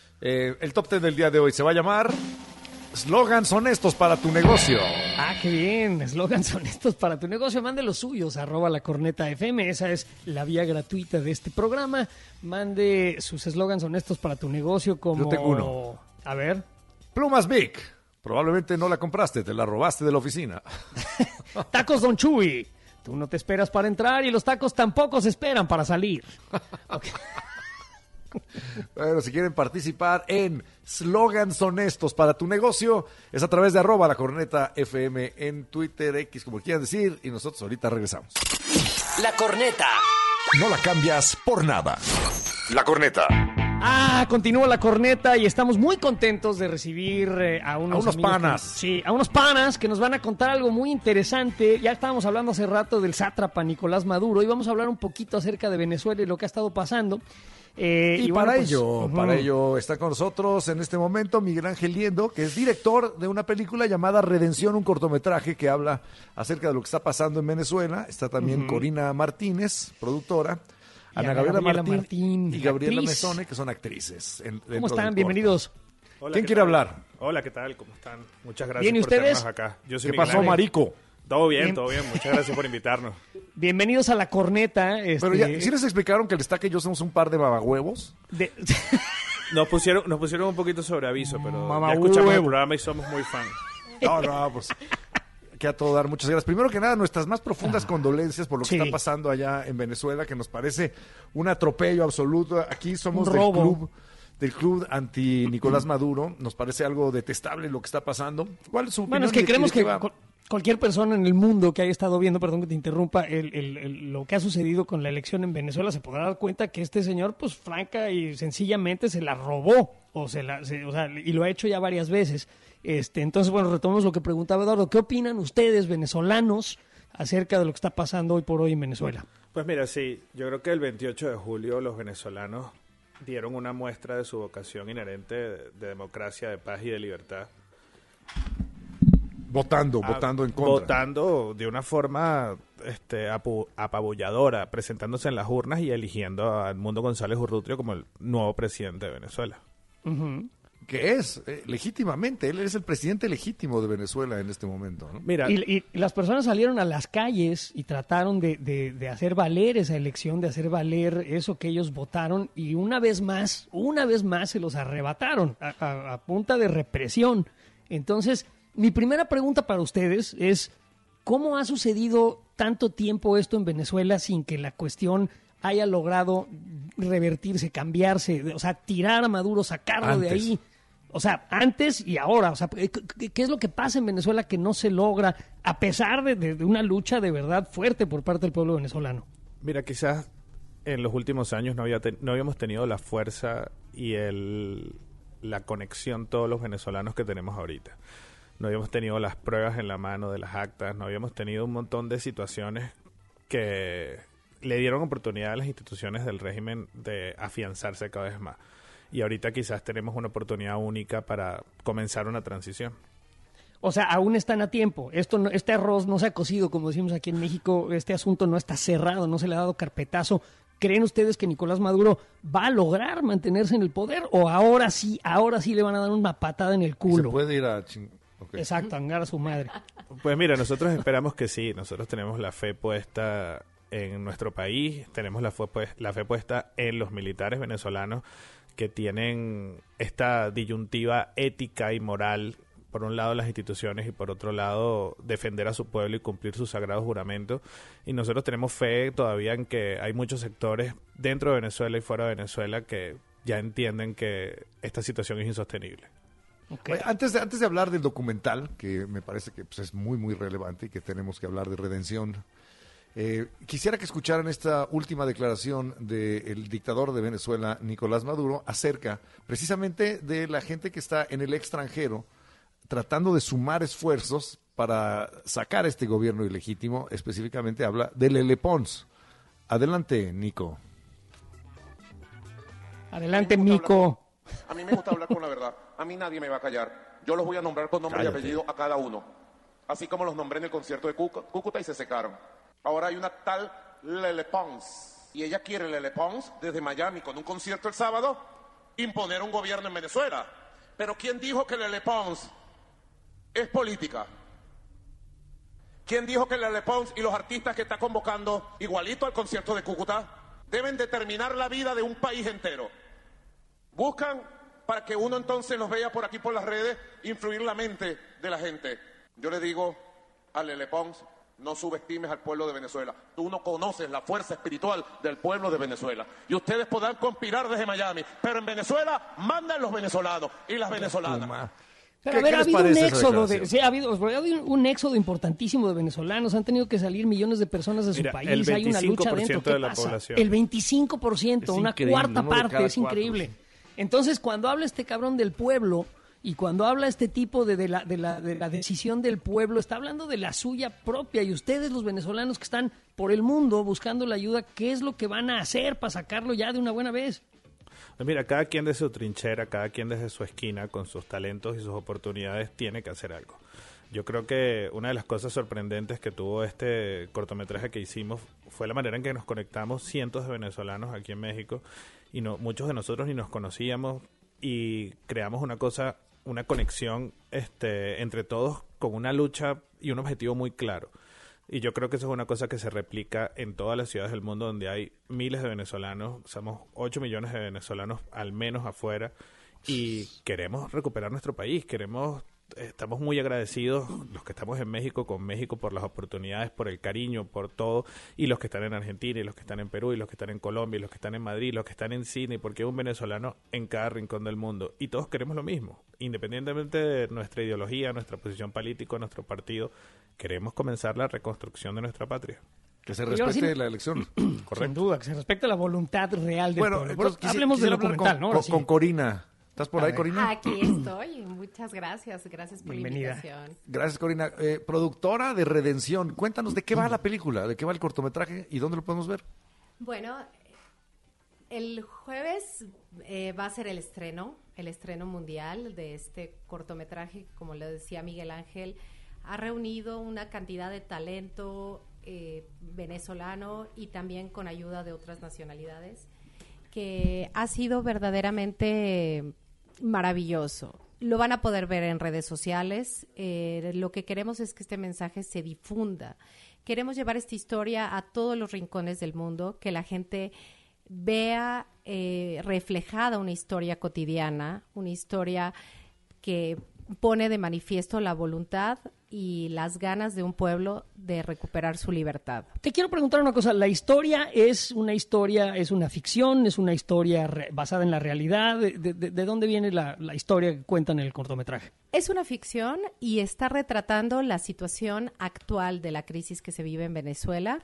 el top 10 del día de hoy se va a llamar Slogans honestos para tu negocio. Ah, qué bien. Slogans honestos para tu negocio. Mande los suyos, @lacorneta.fm. Esa es la vía gratuita de este programa. Mande sus slogans honestos para tu negocio como... Yo tengo uno. A ver... Plumas Vic. Probablemente no la compraste, te la robaste de la oficina. Tacos Don Chuy. Tú no te esperas para entrar y los tacos tampoco se esperan para salir. Okay. Bueno, si quieren participar en slogans honestos para tu negocio, es a través de @lacorneta.fm en Twitter, X, como quieran decir, y nosotros ahorita regresamos. La Corneta. No la cambias por nada. La Corneta. Continúa La Corneta y estamos muy contentos de recibir a unos panas. A unos panas que nos van a contar algo muy interesante. Ya estábamos hablando hace rato del sátrapa Nicolás Maduro y vamos a hablar un poquito acerca de Venezuela y lo que ha estado pasando. Y para ello está con nosotros en este momento Miguel Ángel Liendo, que es director de una película llamada Redención, un cortometraje que habla acerca de lo que está pasando en Venezuela. Está también Corina Martínez, productora. Ana Gabriela Martín y Gabriela Mesone, que son actrices. ¿Cómo están? Bienvenidos. Hola, ¿quién quiere hablar? Hola, ¿qué tal? ¿Cómo están? Muchas gracias ¿Bien, y por ustedes? tenernos acá. Yo soy ¿Qué pasó, marico? Todo bien. Muchas gracias por invitarnos. Bienvenidos a La Corneta. Pero ya, ¿sí les explicaron que el Estaca y yo somos un par de babahuevos? Nos pusieron un poquito sobre aviso, pero ya escuchamos el programa y somos muy fan. No, pues... que a todo dar. Muchas gracias. Primero que nada, nuestras más profundas condolencias por lo que está pasando allá en Venezuela, que nos parece un atropello absoluto. Aquí somos del club anti Nicolás Maduro. Nos parece algo detestable lo que está pasando. ¿Cuál es su opinión? Bueno, es que creemos que cualquier persona en el mundo que haya estado viendo, perdón que te interrumpa, lo que ha sucedido con la elección en Venezuela, se podrá dar cuenta que este señor, pues franca y sencillamente se la robó, y lo ha hecho ya varias veces. Entonces, bueno, retomamos lo que preguntaba Eduardo. ¿Qué opinan ustedes, venezolanos, acerca de lo que está pasando hoy por hoy en Venezuela? Pues mira, sí, yo creo que el 28 de julio los venezolanos dieron una muestra de su vocación inherente de democracia, de paz y de libertad. Votando en contra. Votando de una forma apabulladora, presentándose en las urnas y eligiendo a Edmundo González Urrutia como el nuevo presidente de Venezuela. Uh-huh. Que es, legítimamente, él es el presidente legítimo de Venezuela en este momento, ¿no? Mira, y las personas salieron a las calles y trataron de hacer valer esa elección, de hacer valer eso que ellos votaron, y una vez más se los arrebataron a punta de represión. Entonces, mi primera pregunta para ustedes es, ¿cómo ha sucedido tanto tiempo esto en Venezuela sin que la cuestión haya logrado revertirse, cambiarse, o sea, tirar a Maduro, sacarlo de ahí? O sea, antes y ahora, o sea, ¿qué es lo que pasa en Venezuela que no se logra a pesar de una lucha de verdad fuerte por parte del pueblo venezolano? Mira, quizás en los últimos años no habíamos tenido la fuerza y la conexión todos los venezolanos que tenemos ahorita. No habíamos tenido las pruebas en la mano de las actas, no habíamos tenido un montón de situaciones que le dieron oportunidad a las instituciones del régimen de afianzarse cada vez más. Y ahorita quizás tenemos una oportunidad única para comenzar una transición. O sea, aún están a tiempo. Este arroz no se ha cocido, como decimos aquí en México. Este asunto no está cerrado, no se le ha dado carpetazo. ¿Creen ustedes que Nicolás Maduro va a lograr mantenerse en el poder? ¿O ahora sí le van a dar una patada en el culo? Se puede ir a Okay. Exacto, a angar a su madre. Pues mira, nosotros esperamos que sí. Nosotros tenemos la fe puesta en nuestro país, tenemos la fe puesta en los militares venezolanos que tienen esta disyuntiva ética y moral, por un lado las instituciones y por otro lado defender a su pueblo y cumplir sus sagrados juramentos. Y nosotros tenemos fe todavía en que hay muchos sectores dentro de Venezuela y fuera de Venezuela que ya entienden que esta situación es insostenible. Okay. Antes de hablar del documental, que me parece que pues, es muy, muy relevante y que tenemos que hablar de redención, quisiera que escucharan esta última declaración del dictador de Venezuela, Nicolás Maduro, acerca precisamente de la gente que está en el extranjero tratando de sumar esfuerzos para sacar este gobierno ilegítimo. Específicamente habla de Lele Pons. Adelante, Nico. Adelante, Nico. A mí me gusta hablar con la verdad. A mí nadie me va a callar. Yo los voy a nombrar con nombre y apellido a cada uno. Así como los nombré en el concierto de Cúcuta y se secaron. Ahora hay una tal Lele Pons. Y ella quiere, Lele Pons, desde Miami, con un concierto el sábado, imponer un gobierno en Venezuela. Pero ¿quién dijo que Lele Pons es política? ¿Quién dijo que Lele Pons y los artistas que está convocando, igualito al concierto de Cúcuta, deben determinar la vida de un país entero? Buscan para que uno entonces los vea por aquí por las redes, influir la mente de la gente. Yo le digo a Lele Pons, no subestimes al pueblo de Venezuela. Tú no conoces la fuerza espiritual del pueblo de Venezuela. Y ustedes podrán conspirar desde Miami, pero en Venezuela mandan los venezolanos y las venezolanas. Pero ha habido un éxodo ha habido un éxodo importantísimo de venezolanos, han tenido que salir millones de personas de su país, hay una lucha dentro. ¿Qué pasa? Población. El 25%, una cuarta parte, es increíble. Entonces, cuando habla este cabrón del pueblo y cuando habla este tipo de la decisión del pueblo, está hablando de la suya propia. Y ustedes, los venezolanos que están por el mundo buscando la ayuda, ¿qué es lo que van a hacer para sacarlo ya de una buena vez? Pues mira, cada quien desde su trinchera, cada quien desde su esquina, con sus talentos y sus oportunidades, tiene que hacer algo. Yo creo que una de las cosas sorprendentes que tuvo este cortometraje que hicimos fue la manera en que nos conectamos cientos de venezolanos aquí en México, y muchos de nosotros ni nos conocíamos, y creamos una conexión entre todos con una lucha y un objetivo muy claro. Y yo creo que eso es una cosa que se replica en todas las ciudades del mundo donde hay miles de venezolanos. Somos 8 millones de venezolanos al menos afuera, y queremos recuperar nuestro país, queremos estamos muy agradecidos, los que estamos en México, con México, por las oportunidades, por el cariño, por todo, y los que están en Argentina, y los que están en Perú, y los que están en Colombia, y los que están en Madrid, y los que están en Sydney, porque hay un venezolano en cada rincón del mundo, y todos queremos lo mismo, independientemente de nuestra ideología, nuestra posición política, nuestro partido, queremos comenzar la reconstrucción de nuestra patria. Que se respete la elección. Correcto. Sin duda, que se respete la voluntad real del pueblo. Bueno, hablemos del documental, ¿no? Con Corina. ¿Estás por ahí, Corina? Aquí estoy. Muchas gracias. Gracias por la invitación. Gracias, Corina. Productora de Redención. Cuéntanos de qué va la película, de qué va el cortometraje y dónde lo podemos ver. Bueno, el jueves va a ser el estreno mundial de este cortometraje. Como le decía Miguel Ángel, ha reunido una cantidad de talento venezolano y también con ayuda de otras nacionalidades, que ha sido verdaderamente maravilloso. Lo van a poder ver en redes sociales. Lo que queremos es que este mensaje se difunda. Queremos llevar esta historia a todos los rincones del mundo, que la gente vea reflejada una historia cotidiana, una historia que pone de manifiesto la voluntad y las ganas de un pueblo de recuperar su libertad. Te quiero preguntar una cosa. ¿La historia es una ficción, es una historia basada en la realidad? ¿De dónde viene la historia que cuentan en el cortometraje? Es una ficción y está retratando la situación actual de la crisis que se vive en Venezuela.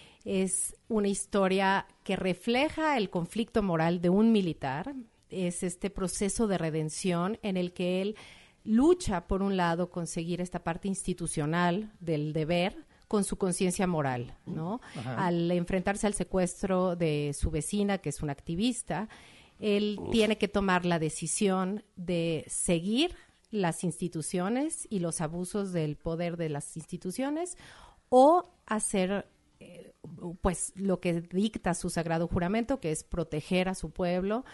Es una historia que refleja el conflicto moral de un militar. Es este proceso de redención en el que él lucha, por un lado, conseguir esta parte institucional del deber con su conciencia moral, ¿no? Ajá. Al enfrentarse al secuestro de su vecina, que es una activista, él tiene que tomar la decisión de seguir las instituciones y los abusos del poder de las instituciones o hacer pues lo que dicta su sagrado juramento, que es proteger a su pueblo.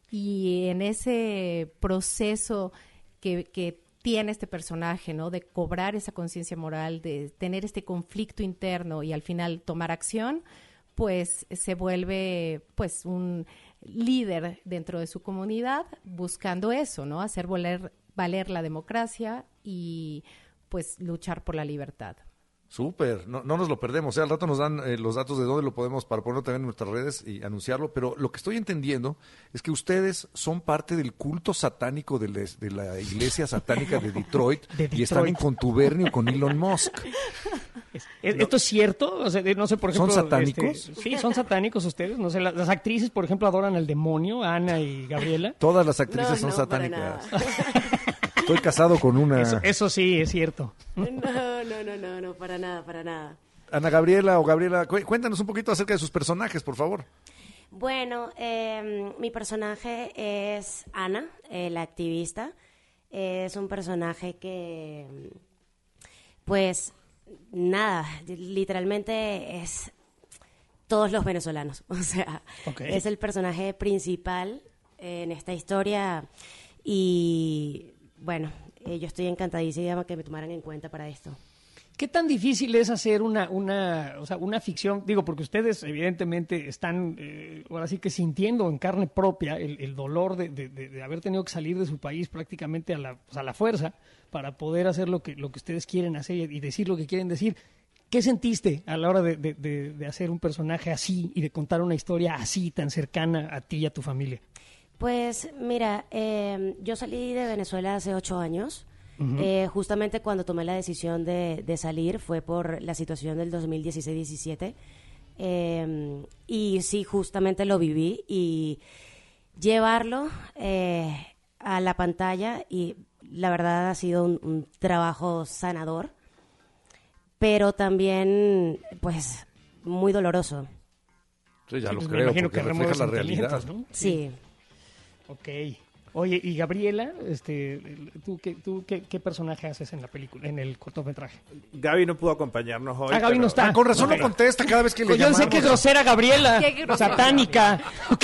Y en ese proceso que tiene este personaje, ¿no? De cobrar esa conciencia moral, de tener este conflicto interno y al final tomar acción, pues se vuelve pues un líder dentro de su comunidad buscando eso, ¿no? Hacer valer la democracia y pues luchar por la libertad. Súper, no nos lo perdemos. Al rato nos dan los datos de dónde lo podemos para ponerlo también en nuestras redes y anunciarlo, pero lo que estoy entendiendo es que ustedes son parte del culto satánico de la iglesia satánica de Detroit, y están en contubernio con Elon Musk. ¿Esto es cierto? O sea, no sé, por ejemplo... ¿Son satánicos? Sí, son satánicos ustedes. No sé, las actrices, por ejemplo, adoran al demonio, Ana y Gabriela. Todas las actrices son satánicas. Estoy casado con una... Eso sí, es cierto. No, para nada. Ana Gabriela o Gabriela, cuéntanos un poquito acerca de sus personajes, por favor. Bueno, mi personaje es Ana, la activista. Es un personaje que, pues, nada, literalmente es todos los venezolanos. O sea, es el personaje principal en esta historia y... Bueno, yo estoy encantadísima que me tomaran en cuenta para esto. ¿Qué tan difícil es hacer una ficción? Digo, porque ustedes evidentemente están ahora sí que sintiendo en carne propia el dolor de haber tenido que salir de su país prácticamente a la fuerza para poder hacer lo que ustedes quieren hacer y decir lo que quieren decir. ¿Qué sentiste a la hora de hacer un personaje así y de contar una historia así tan cercana a ti y a tu familia? Pues mira, yo salí de Venezuela hace 8 años. Uh-huh. Justamente cuando tomé la decisión de salir fue por la situación del 2016-17. Y sí, justamente lo viví y llevarlo a la pantalla y la verdad ha sido un trabajo sanador, pero también pues muy doloroso. Sí, ya lo creo, porque refleja la realidad, ¿no? Sí. Ok. Oye, y Gabriela, ¿tú qué personaje haces en la película, en el cortometraje? Gaby no pudo acompañarnos hoy. Gaby no está. Con razón no contesta cada vez que le llamamos. Yo sé que grosera Gabriela, satánica.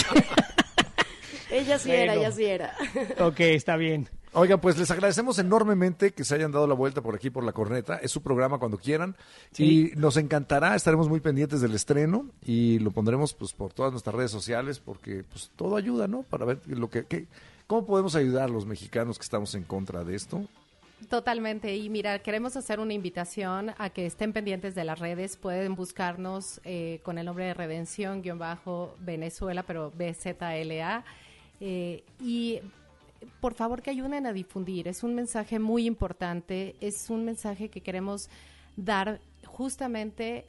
Ella sí era. Ok, está bien. Oigan, pues les agradecemos enormemente que se hayan dado la vuelta por aquí, por La Corneta. Es su programa cuando quieran. Sí. Y nos encantará, estaremos muy pendientes del estreno y lo pondremos pues por todas nuestras redes sociales porque pues todo ayuda, ¿no? Para ver cómo podemos ayudar a los mexicanos que estamos en contra de esto. Totalmente. Y mira, queremos hacer una invitación a que estén pendientes de las redes. Pueden buscarnos con el nombre de Redención-Venezuela, pero BZLA. Y por favor que ayuden a difundir. Es un mensaje muy importante. Es un mensaje que queremos dar justamente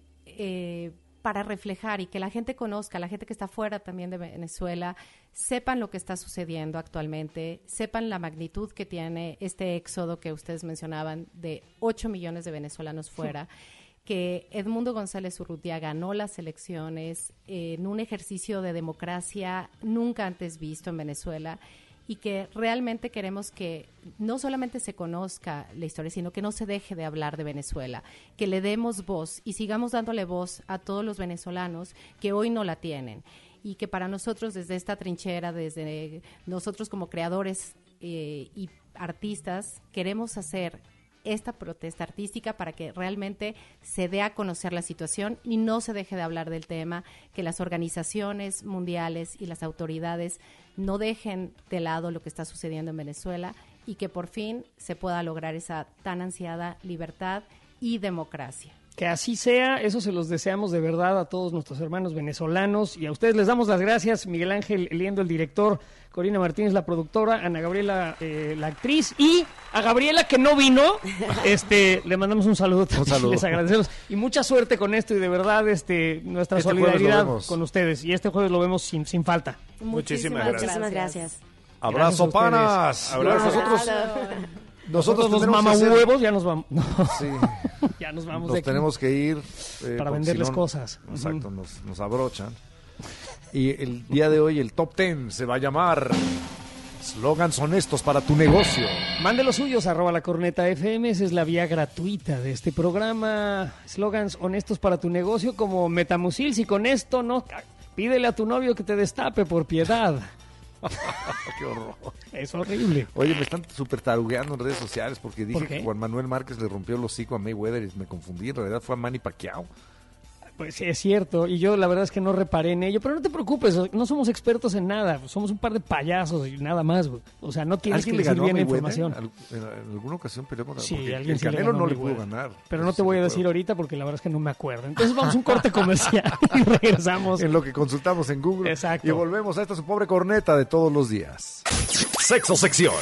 para reflejar y que la gente conozca, la gente que está fuera también de Venezuela, sepan lo que está sucediendo actualmente, sepan la magnitud que tiene este éxodo que ustedes mencionaban de 8 millones de venezolanos fuera, que Edmundo González Urrutia ganó las elecciones en un ejercicio de democracia nunca antes visto en Venezuela, y que realmente queremos que no solamente se conozca la historia, sino que no se deje de hablar de Venezuela, que le demos voz y sigamos dándole voz a todos los venezolanos que hoy no la tienen, y que para nosotros desde esta trinchera, desde nosotros como creadores y artistas, queremos hacer esta protesta artística para que realmente se dé a conocer la situación y no se deje de hablar del tema, que las organizaciones mundiales y las autoridades no dejen de lado lo que está sucediendo en Venezuela y que por fin se pueda lograr esa tan ansiada libertad y democracia. Que así sea, eso se los deseamos de verdad a todos nuestros hermanos venezolanos, y a ustedes les damos las gracias. Miguel Ángel Liendo, el director, Corina Martínez, la productora, Ana Gabriela, la actriz, y a Gabriela, que no vino, le mandamos un saludo. Les agradecemos, y mucha suerte con esto, y de verdad nuestra solidaridad con ustedes, y este jueves lo vemos sin falta. Muchísimas gracias. Abrazo, panas. Abrazo. Nosotros los mamahuevos ya nos vamos. No. Sí. Ya nos vamos nos de aquí. Tenemos que ir. Para venderles cosas. Exacto, nos abrochan. Y el día de hoy el Top 10 se va a llamar Slogans Honestos para tu Negocio. Mande los suyos, @lacorneta.fm. Esa es la vía gratuita de este programa. Slogans Honestos para tu Negocio, como Metamucil. Si con esto no, pídele a tu novio que te destape por piedad. Qué horror. Es horrible. Oye, me están súper tarugueando en redes sociales porque dije que Juan Manuel Márquez le rompió el hocico a Mayweather y me confundí. En realidad fue a Manny Pacquiao. Pues sí, es cierto, y yo la verdad es que no reparé en ello, pero no te preocupes, no somos expertos en nada, somos un par de payasos y nada más, güey. O sea, no tienes que decir bien la información. ¿En alguna ocasión peleó con sí, porque alguien el Canelo no le pudo ganar? Pero no te voy a decir ahorita porque la verdad es que no me acuerdo. Entonces vamos a un corte comercial y regresamos. En lo que consultamos en Google. Exacto. Y volvemos a esta su pobre corneta de todos los días. Sexo Sección.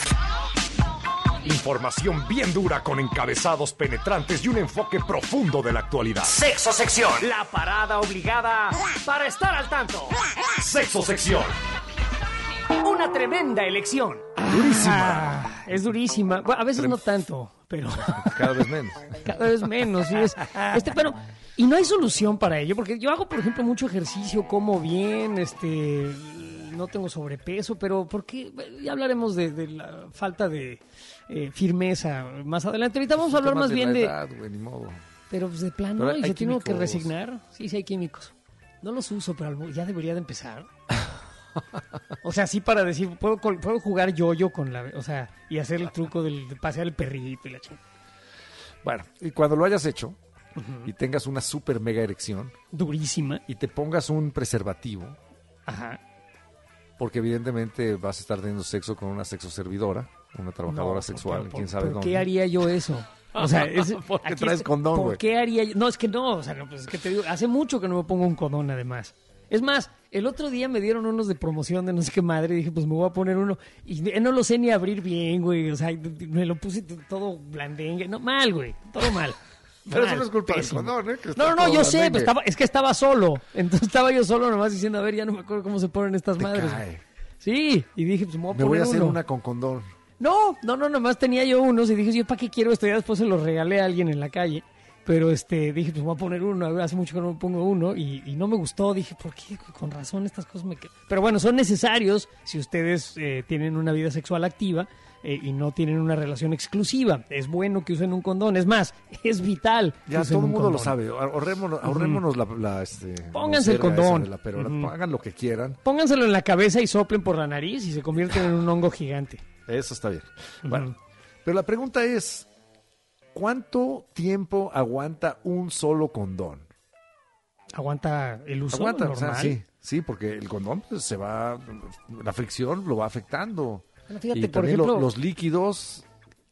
Información bien dura con encabezados penetrantes y un enfoque profundo de la actualidad. Sexo Sección. La parada obligada para estar al tanto. Sexo Sección. Una tremenda elección. Durísima. Es durísima. Bueno, a veces no tanto, pero cada vez menos. Cada vez menos, sí es. Pero y no hay solución para ello, porque yo hago, por ejemplo, mucho ejercicio, como bien, no tengo sobrepeso, pero ¿por qué? Ya hablaremos de la falta de firmeza más adelante. Ahorita vamos a hablar más bien de... Ni modo. Pero pues de plano, y se tiene que resignar. Sí, hay químicos. No los uso, pero ya debería de empezar. O sea, sí, para decir, puedo jugar yo-yo con la... O sea, y hacer el truco de pasear el perrito y la chingada. Bueno, y cuando lo hayas hecho, y tengas una super mega erección... Durísima. Y te pongas un preservativo... Ajá. Porque evidentemente vas a estar teniendo sexo con una sexoservidora, una trabajadora sexual, quién sabe dónde. ¿Por qué haría yo eso? O sea, porque traes condón, güey. ¿Por qué haría yo? No, es que no, o sea, no, pues es que te digo, hace mucho que no me pongo un condón además. Es más, el otro día me dieron unos de promoción de no sé qué madre, y dije, pues me voy a poner uno, y no lo sé ni abrir bien, güey, o sea, me lo puse todo blandengue, no, mal, güey, todo mal. Pero eso no es culpa del condón, ¿eh? No, yo sé, pero es que estaba solo. Entonces estaba yo solo nomás diciendo, a ver, ya no me acuerdo cómo se ponen estas madres. Cae. Sí, y dije, pues me voy a hacer una con condón. No, nomás tenía yo unos y dije, yo ¿para qué quiero esto? Ya después se los regalé a alguien en la calle. Pero dije, pues voy a poner uno, hace mucho que no me pongo uno y no me gustó. Dije, ¿por qué? Con razón estas cosas me quedan. Pero bueno, son necesarios si ustedes tienen una vida sexual activa y no tienen una relación exclusiva. Es bueno que usen un condón. Es más, es vital. Ya todo el mundo lo sabe. Ahorrémonos pónganse el condón. Pero hagan lo que quieran. Pónganselo en la cabeza y soplen por la nariz y se convierten en un hongo gigante. Eso está bien. Bueno, pero la pregunta es, ¿cuánto tiempo aguanta un solo condón? ¿Aguanta el uso normal? O sea, sí, porque el condón pues, se va, la fricción lo va afectando. Bueno, fíjate, y por ejemplo, los líquidos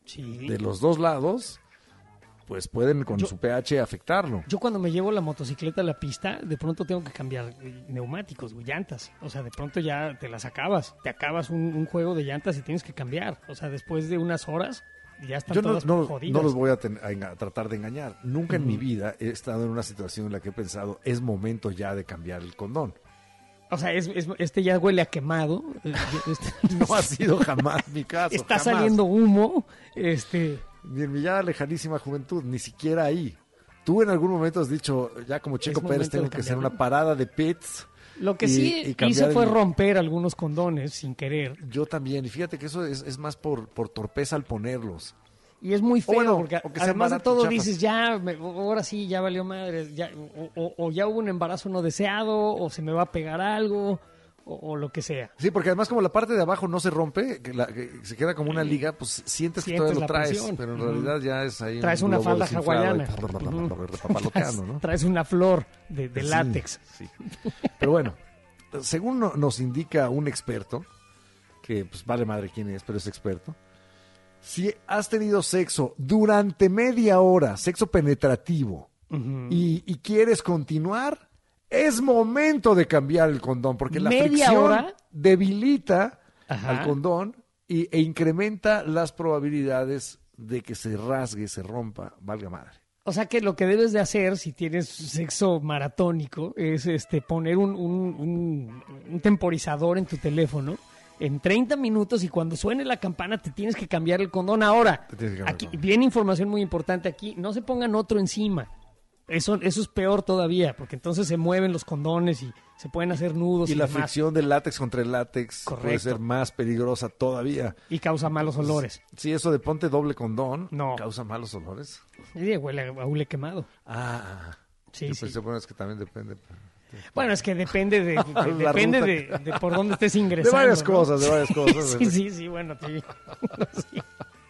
de los dos lados, pues pueden con su pH afectarlo. Yo cuando me llevo la motocicleta a la pista, de pronto tengo que cambiar neumáticos, llantas. O sea, de pronto ya te las acabas. Te acabas un juego de llantas y tienes que cambiar. O sea, después de unas horas ya están todas jodidas. No los voy a tratar de engañar. Nunca en mi vida he estado en una situación en la que he pensado, es momento ya de cambiar el condón. O sea, este ya huele a quemado. No ha sido jamás mi caso. Está saliendo humo. Ni en mi ya lejanísima juventud, ni siquiera ahí. Tú en algún momento has dicho, ya como Checo Pérez tengo que hacer una parada de pits. Lo que sí hice fue romper algunos condones sin querer. Yo también, y fíjate que eso es más por torpeza al ponerlos. Y es muy feo, porque además de todo dices, ahora sí, ya valió madre, o ya hubo un embarazo no deseado, o se me va a pegar algo, o lo que sea. Sí, porque además como la parte de abajo no se rompe, que se queda como una liga, pues sientes que todavía lo traes, presión. Pero en realidad ya es ahí. Traes una falda hawaiana. Traes una flor de látex. Sí. Pero bueno, según nos indica un experto, que pues vale madre quién es, pero es experto, si has tenido sexo durante media hora, sexo penetrativo, y quieres continuar, es momento de cambiar el condón, porque la fricción debilita al condón e incrementa las probabilidades de que se rasgue, se rompa, valga madre. O sea que lo que debes de hacer si tienes sexo maratónico es poner un temporizador en tu teléfono en 30 minutos y cuando suene la campana te tienes que cambiar el condón. Ahora, aquí viene información muy importante aquí, no se pongan otro encima. Eso es peor todavía, porque entonces se mueven los condones y se pueden hacer nudos. Y la fricción del látex contra el látex puede ser más peligrosa todavía. Y causa malos olores. Sí, eso de ponte doble condón, ¿causa malos olores? Sí, huele a hule quemado. Sí, bueno, es que también depende. Bueno, es que depende de por dónde estés ingresando. De varias cosas. Sí, bueno, sí.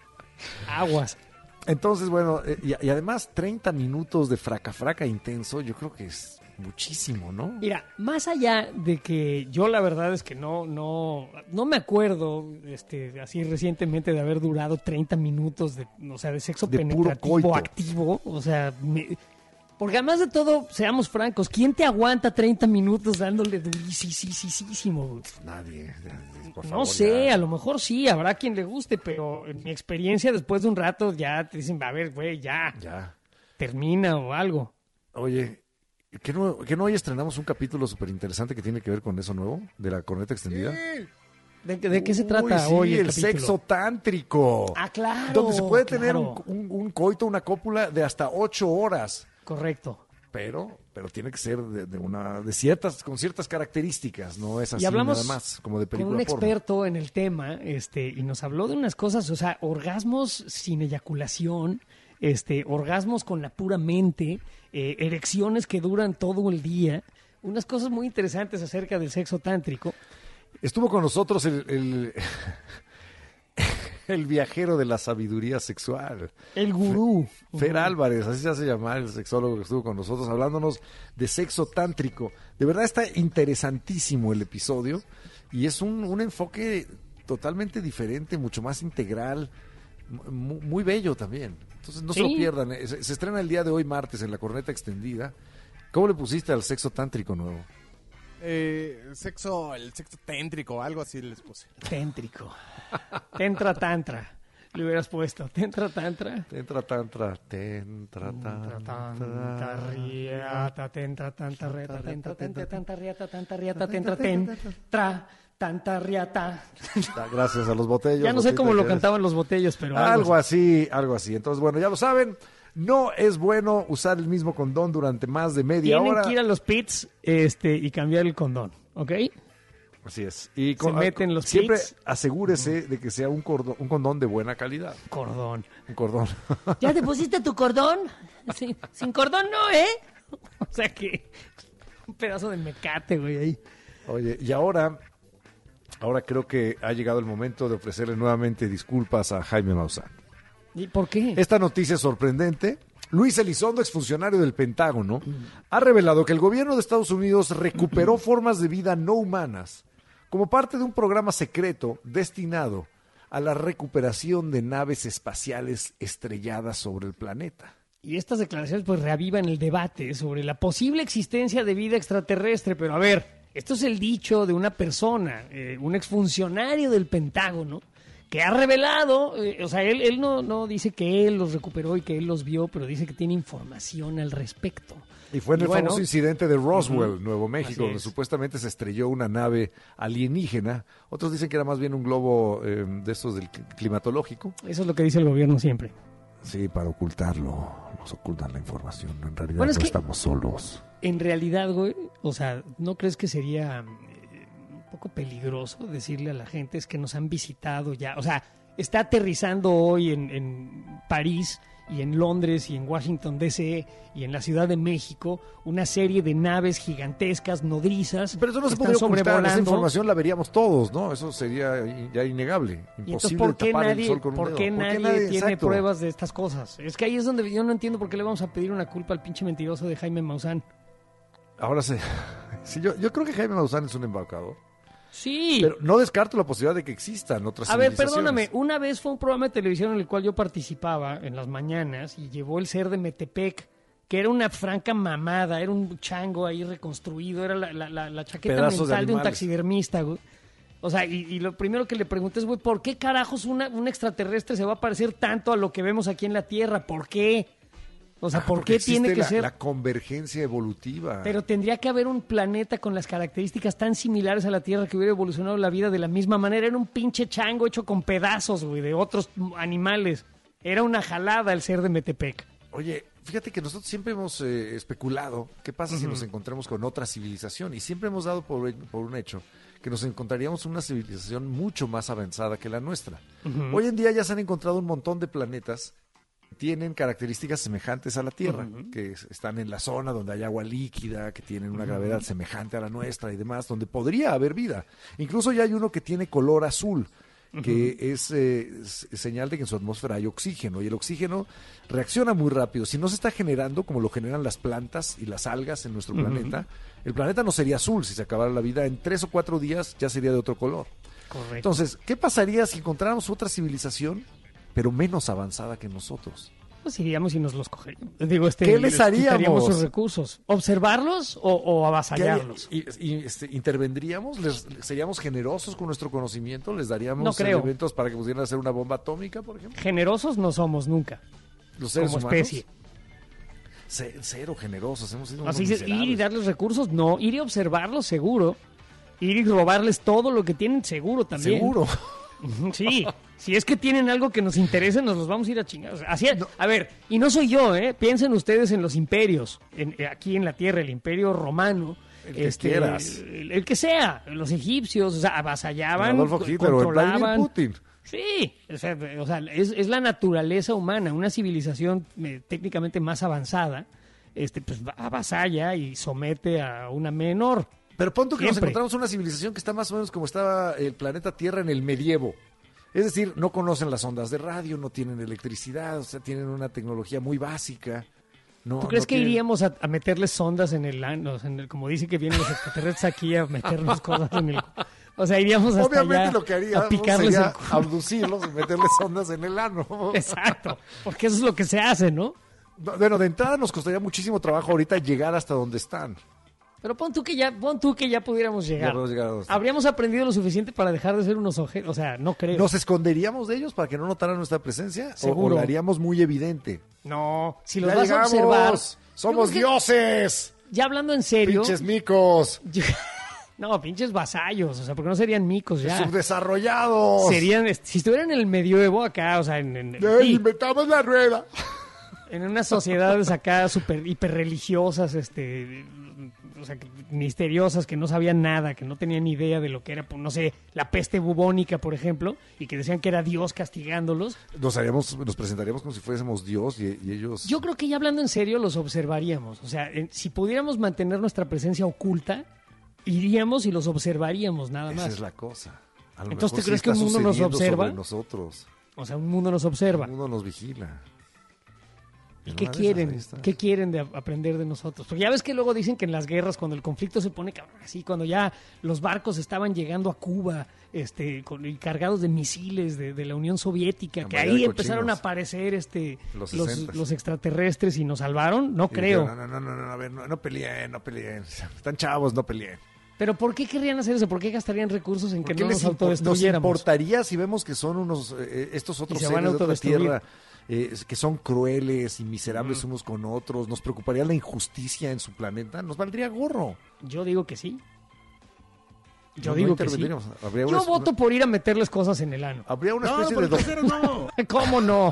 Aguas. Entonces, bueno, y además 30 minutos de fraca intenso, yo creo que es muchísimo, ¿no? Mira, más allá de que yo la verdad es que no me acuerdo así recientemente de haber durado 30 minutos de sexo penetrativo activo, o sea, porque además de todo, seamos francos, ¿quién te aguanta 30 minutos dándole durísimo? Nadie. Por no favor, sé, ya. A lo mejor sí, habrá quien le guste, pero en mi experiencia, después de un rato ya te dicen, a ver, güey, ya. Termina o algo. Oye, ¿que no hoy estrenamos un capítulo súper interesante que tiene que ver con eso nuevo? De la corneta extendida. Sí. ¿De qué se trata hoy el capítulo? Sexo tántrico. Claro. Donde se puede tener un coito, una cópula de hasta 8 horas. Correcto. Pero tiene que ser con ciertas características, no es así nada más, como de película con un porno. Experto en el tema, y nos habló de unas cosas, o sea, orgasmos sin eyaculación, orgasmos con la pura mente, erecciones que duran todo el día, unas cosas muy interesantes acerca del sexo tántrico. Estuvo con nosotros el viajero de la sabiduría sexual. El gurú. Fer Álvarez, así se hace llamar, el sexólogo que estuvo con nosotros hablándonos de sexo tántrico. De verdad está interesantísimo el episodio y es un enfoque totalmente diferente, mucho más integral, muy bello también. Entonces no se lo pierdan. Se estrena el día de hoy, martes, en la corneta extendida. ¿Cómo le pusiste al sexo tántrico nuevo? El sexo téntrico, algo así les puse. Téntrico. Tantra. Le hubieras puesto. Tantra. Tantra. Gracias a los botellos. Ya no sé cómo lo cantaban los botellos, pero algo así. Entonces, bueno, ya lo saben. No es bueno usar el mismo condón durante más de media hora. Tienen que ir a los pits y cambiar el condón, ¿ok? Así es. Y se meten los siempre pits. Asegúrese de que sea un condón de buena calidad. Un cordón. ¿Ya te pusiste tu cordón? Sí, sin cordón no, ¿eh? O sea que un pedazo de mecate, güey, ahí. Oye, y ahora creo que ha llegado el momento de ofrecerle nuevamente disculpas a Jaime Maussan. ¿Y por qué? Esta noticia es sorprendente. Luis Elizondo, exfuncionario del Pentágono, ha revelado que el gobierno de Estados Unidos recuperó formas de vida no humanas como parte de un programa secreto destinado a la recuperación de naves espaciales estrelladas sobre el planeta. Y estas declaraciones pues reavivan el debate sobre la posible existencia de vida extraterrestre, pero a ver, esto es el dicho de una persona, un exfuncionario del Pentágono, que ha revelado, o sea, él no dice que él los recuperó y que él los vio, pero dice que tiene información al respecto. Y fue en el famoso incidente de Roswell, Nuevo México, donde supuestamente se estrelló una nave alienígena. Otros dicen que era más bien un globo de estos del climatológico. Eso es lo que dice el gobierno siempre. Sí, para ocultarlo. Nos ocultan la información. En realidad bueno, no estamos solos. En realidad, güey, o sea, ¿no crees que sería un poco peligroso decirle a la gente es que nos han visitado ya? O sea, está aterrizando hoy en París y en Londres y en Washington D.C. y en la Ciudad de México una serie de naves gigantescas, nodrizas. Pero eso no se podría ocultar, esa información la veríamos todos, ¿no? Eso sería ya innegable, imposible tapar el sol con un dedo. ¿Por qué nadie tiene pruebas de estas cosas? Es que ahí es donde yo no entiendo por qué le vamos a pedir una culpa al pinche mentiroso de Jaime Maussan. Ahora sí, yo creo que Jaime Maussan es un embaucador. Sí. Pero no descarto la posibilidad de que existan otras civilizaciones. A ver, perdóname, una vez fue un programa de televisión en el cual yo participaba en las mañanas y llevó el ser de Metepec, que era una franca mamada, era un chango ahí reconstruido, era la chaqueta pedazos mental de un taxidermista, güey. O sea, y lo primero que le pregunté es, güey, ¿por qué carajos un extraterrestre se va a parecer tanto a lo que vemos aquí en la Tierra? ¿Por qué? O sea, ¿por qué tiene que ser? La convergencia evolutiva. Pero tendría que haber un planeta con las características tan similares a la Tierra que hubiera evolucionado la vida de la misma manera. Era un pinche chango hecho con pedazos, güey, de otros animales. Era una jalada el ser de Metepec. Oye, fíjate que nosotros siempre hemos especulado qué pasa si nos encontramos con otra civilización. Y siempre hemos dado por un hecho que nos encontraríamos una civilización mucho más avanzada que la nuestra. Hoy en día ya se han encontrado un montón de planetas tienen características semejantes a la Tierra, que están en la zona donde hay agua líquida, que tienen una gravedad semejante a la nuestra y demás, donde podría haber vida. Incluso ya hay uno que tiene color azul, que es señal de que en su atmósfera hay oxígeno, y el oxígeno reacciona muy rápido. Si no se está generando, como lo generan las plantas y las algas en nuestro planeta, el planeta no sería azul. Si se acabara la vida en 3 o 4 días, ya sería de otro color. Correcto. Entonces, ¿qué pasaría si encontráramos otra civilización pero menos avanzada que nosotros? Pues iríamos y nos los cogeríamos. ¿Qué les haríamos? Quitaríamos sus recursos. ¿Observarlos o avasallarlos? ¿Intervendríamos? ¿Seríamos generosos con nuestro conocimiento? ¿Les daríamos elementos para que pudieran hacer una bomba atómica, por ejemplo? Generosos no somos nunca. Los seres como humanos. Especie. Cero generosos. Hemos sido así dices, ir y darles recursos, no. Ir y observarlos, seguro. Ir y robarles todo lo que tienen, seguro también. Seguro. Sí, si es que tienen algo que nos interese, nos los vamos a ir a chingar. Así es. A ver, y no soy yo, piensen ustedes en los imperios, aquí en la Tierra, el imperio romano. El que quieras. El que sea, los egipcios, o sea, avasallaban, Adolfo Hitler, controlaban. O Putin. Sí, o sea es la naturaleza humana, una civilización técnicamente más avanzada, pues avasalla y somete a una menor. Pero pon tú que nos encontramos una civilización que está más o menos como estaba el planeta Tierra en el medievo. Es decir, no conocen las ondas de radio, no tienen electricidad, o sea, tienen una tecnología muy básica. ¿Tú crees que iríamos a meterles sondas en el ano? Como dice que vienen los extraterrestres aquí a meternos cosas en el... O sea, iríamos hasta Obviamente allá lo que haríamos a picarles sería abducirlos y meterles sondas en el ano. Exacto, porque eso es lo que se hace, ¿no? Bueno, de entrada nos costaría muchísimo trabajo ahorita llegar hasta donde están. Pero pon tú que ya pudiéramos llegar. ¿Habríamos aprendido lo suficiente para dejar de ser unos objetos? O sea, no creo. ¿Nos esconderíamos de ellos para que no notaran nuestra presencia? Seguro. ¿O lo haríamos muy evidente? No, si los vas a observar... ¡Somos dioses! Ya hablando en serio... ¡Pinches micos! No, pinches vasallos, o sea, porque no serían micos ya. ¡Subdesarrollados! Serían, si estuvieran en el medioevo acá, o sea, inventamos la rueda. En unas sociedades acá super hiperreligiosas, o sea, misteriosas, que no sabían nada, que no tenían ni idea de lo que era, no sé, la peste bubónica, por ejemplo, y que decían que era Dios castigándolos. Nos presentaríamos como si fuésemos Dios y ellos... Yo creo que ya hablando en serio los observaríamos. O sea, si pudiéramos mantener nuestra presencia oculta, iríamos y los observaríamos nada más. Esa es la cosa. Entonces, ¿tú crees que un mundo nos observa? Nosotros. O sea, un mundo nos observa. Un mundo nos vigila. ¿Y ¿Qué quieren? ¿Qué quieren de aprender de nosotros? Porque ya ves que luego dicen que en las guerras, cuando el conflicto se pone así, cuando ya los barcos estaban llegando a Cuba, cargados de misiles de la Unión Soviética, que ahí empezaron a aparecer los extraterrestres y nos salvaron, no creo. No, a ver, no peleen. Están chavos, no peleen. ¿Pero por qué querrían hacer eso? ¿Por qué gastarían recursos en que no nos autodestruyéramos? Nos importaría si vemos que son estos otros seres de otra tierra que son crueles y miserables unos con otros? ¿Nos preocuparía la injusticia en su planeta? ¿Nos valdría gorro? Yo digo que sí. Yo digo que sí. Yo voto por ir a meterles cosas en el ano. Habría una especie de... No. ¿Cómo no?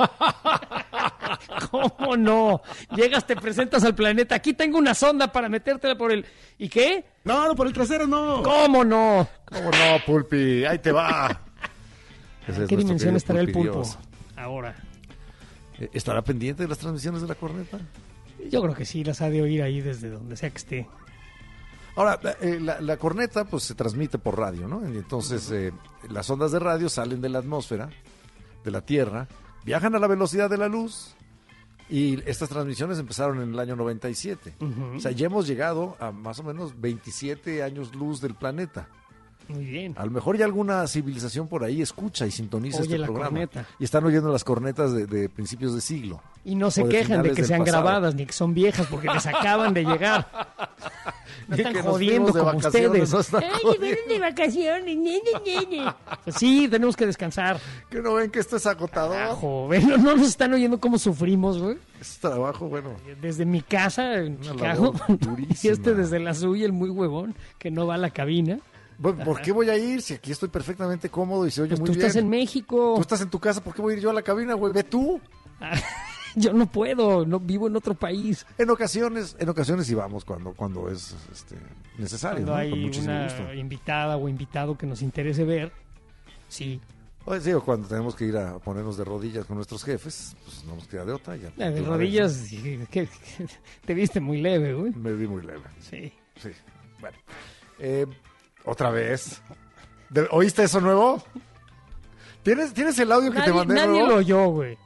¿Cómo no? Llegas, te presentas al planeta. Aquí tengo una sonda para metértela por el... ¿Y qué? No, por el trasero no. ¿Cómo no? ¿Cómo no, Pulpi? Ahí te va. ¿En qué dimensión estará el pulpo ahora? ¿Estará pendiente de las transmisiones de la corneta? Yo creo que sí, las ha de oír ahí desde donde sea que esté. Ahora, la corneta pues se transmite por radio, ¿no? Y entonces las ondas de radio salen de la atmósfera, de la Tierra, viajan a la velocidad de la luz y estas transmisiones empezaron en el año 97. O sea, ya hemos llegado a más o menos 27 años luz del planeta. Muy bien. A lo mejor ya alguna civilización por ahí escucha y sintoniza este programa. Corneta. Y están oyendo las cornetas de principios de siglo. Y no se quejan de que sean grabadas ni que son viejas porque les acaban de llegar. No están jodiendo como ustedes. Ay, vienen de vacaciones. Pues sí, tenemos que descansar. ¿Que no ven que esto es agotador? Joven, no nos están oyendo cómo sufrimos, güey. Es trabajo, bueno. Desde mi casa en Chicago. Y desde la suya, el muy huevón, que no va a la cabina. ¿Por qué voy a ir si aquí estoy perfectamente cómodo y se oye muy bien? Tú estás en México. Tú estás en tu casa, ¿por qué voy a ir yo a la cabina, güey? Ve tú. Yo no puedo, no vivo en otro país. En ocasiones sí vamos cuando es necesario. Cuando hay con una gusto. invitada o invitado que nos interese ver, sí. Pues sí, o cuando tenemos que ir a ponernos de rodillas con nuestros jefes, pues no nos queda de otra. Ya, de rodillas, que te viste muy leve, güey. Me vi muy leve. Sí. Bueno. Otra vez. ¿Oíste eso nuevo? ¿Tienes el audio que te mandé nuevo? Nadie lo oyó, güey.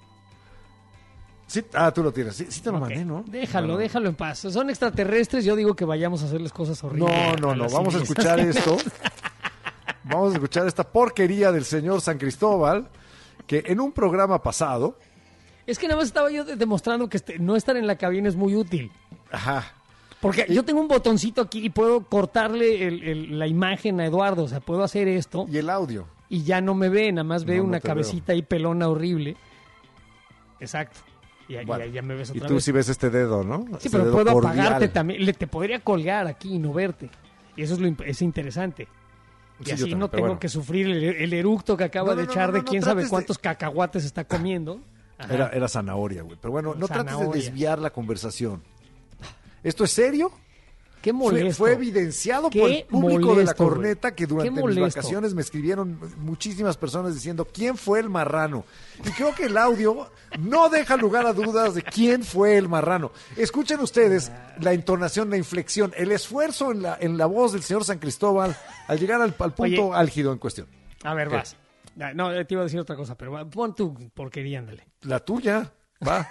Sí, tú lo tienes. Sí te lo mandé, ¿no? Déjalo en paz. Son extraterrestres, yo digo que vayamos a hacerles cosas horribles. No. Vamos a escuchar esto. Vamos a escuchar esta porquería del señor San Cristóbal, que en un programa pasado... Es que nada más estaba yo demostrando que no estar en la cabina es muy útil. Ajá. Porque yo tengo un botoncito aquí y puedo cortarle la imagen a Eduardo. O sea, puedo hacer esto. Y el audio. Y ya no me ve, nada más ve una cabecita ahí pelona horrible. Exacto. Y ya me ves otra vez. Y tú sí ves este dedo, ¿no? Sí, pero puedo apagarte también. Te podría colgar aquí y no verte. Y eso es interesante. Y sí, así no tengo que sufrir el eructo que acaba de echar de quién sabe cuántos cacahuates está comiendo. Era zanahoria, güey. Pero bueno, no trates de desviar la conversación. ¿Esto es serio? Qué molesto. Fue evidenciado por el público de la corneta que durante mis vacaciones me escribieron muchísimas personas diciendo quién fue el marrano. Y creo que el audio no deja lugar a dudas de quién fue el marrano. Escuchen ustedes la entonación, la inflexión, el esfuerzo en la voz del señor San Cristóbal al llegar al punto álgido en cuestión. A ver, vas. No, te iba a decir otra cosa, pero pon tu porquería, ándale. La tuya, va.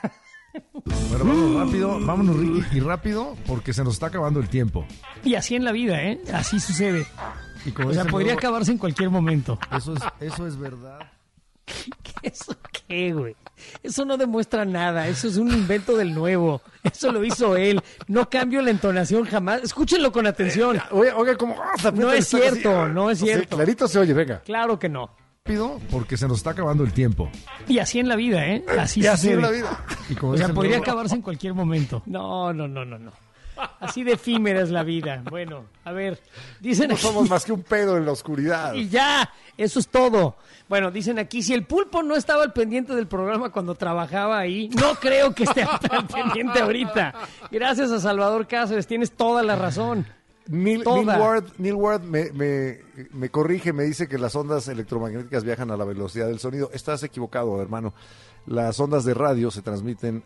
Bueno, vámonos rápido porque se nos está acabando el tiempo. Y así en la vida, ¿eh? Así sucede. Y como podría acabarse en cualquier momento. Eso es verdad. ¿Eso qué, güey? Eso no demuestra nada. Eso es un invento del nuevo. Eso lo hizo él. No cambio la entonación jamás. Escúchenlo con atención. Oiga, como... no es cierto, no es cierto. Clarito se oye, venga. Claro que no. Porque se nos está acabando el tiempo. Y así en la vida, ¿eh? Así en la vida. Podría acabarse en cualquier momento. No. Así de efímera es la vida. Bueno, a ver, dicen no aquí... somos más que un pedo en la oscuridad. Y ya, eso es todo. Bueno, dicen aquí, si el pulpo no estaba al pendiente del programa cuando trabajaba ahí, no creo que esté al pendiente ahorita. Gracias a Salvador Cáceres, tienes toda la razón. Neil Ward me corrige, me dice que las ondas electromagnéticas viajan a la velocidad del sonido. Estás equivocado, hermano. Las ondas de radio se transmiten,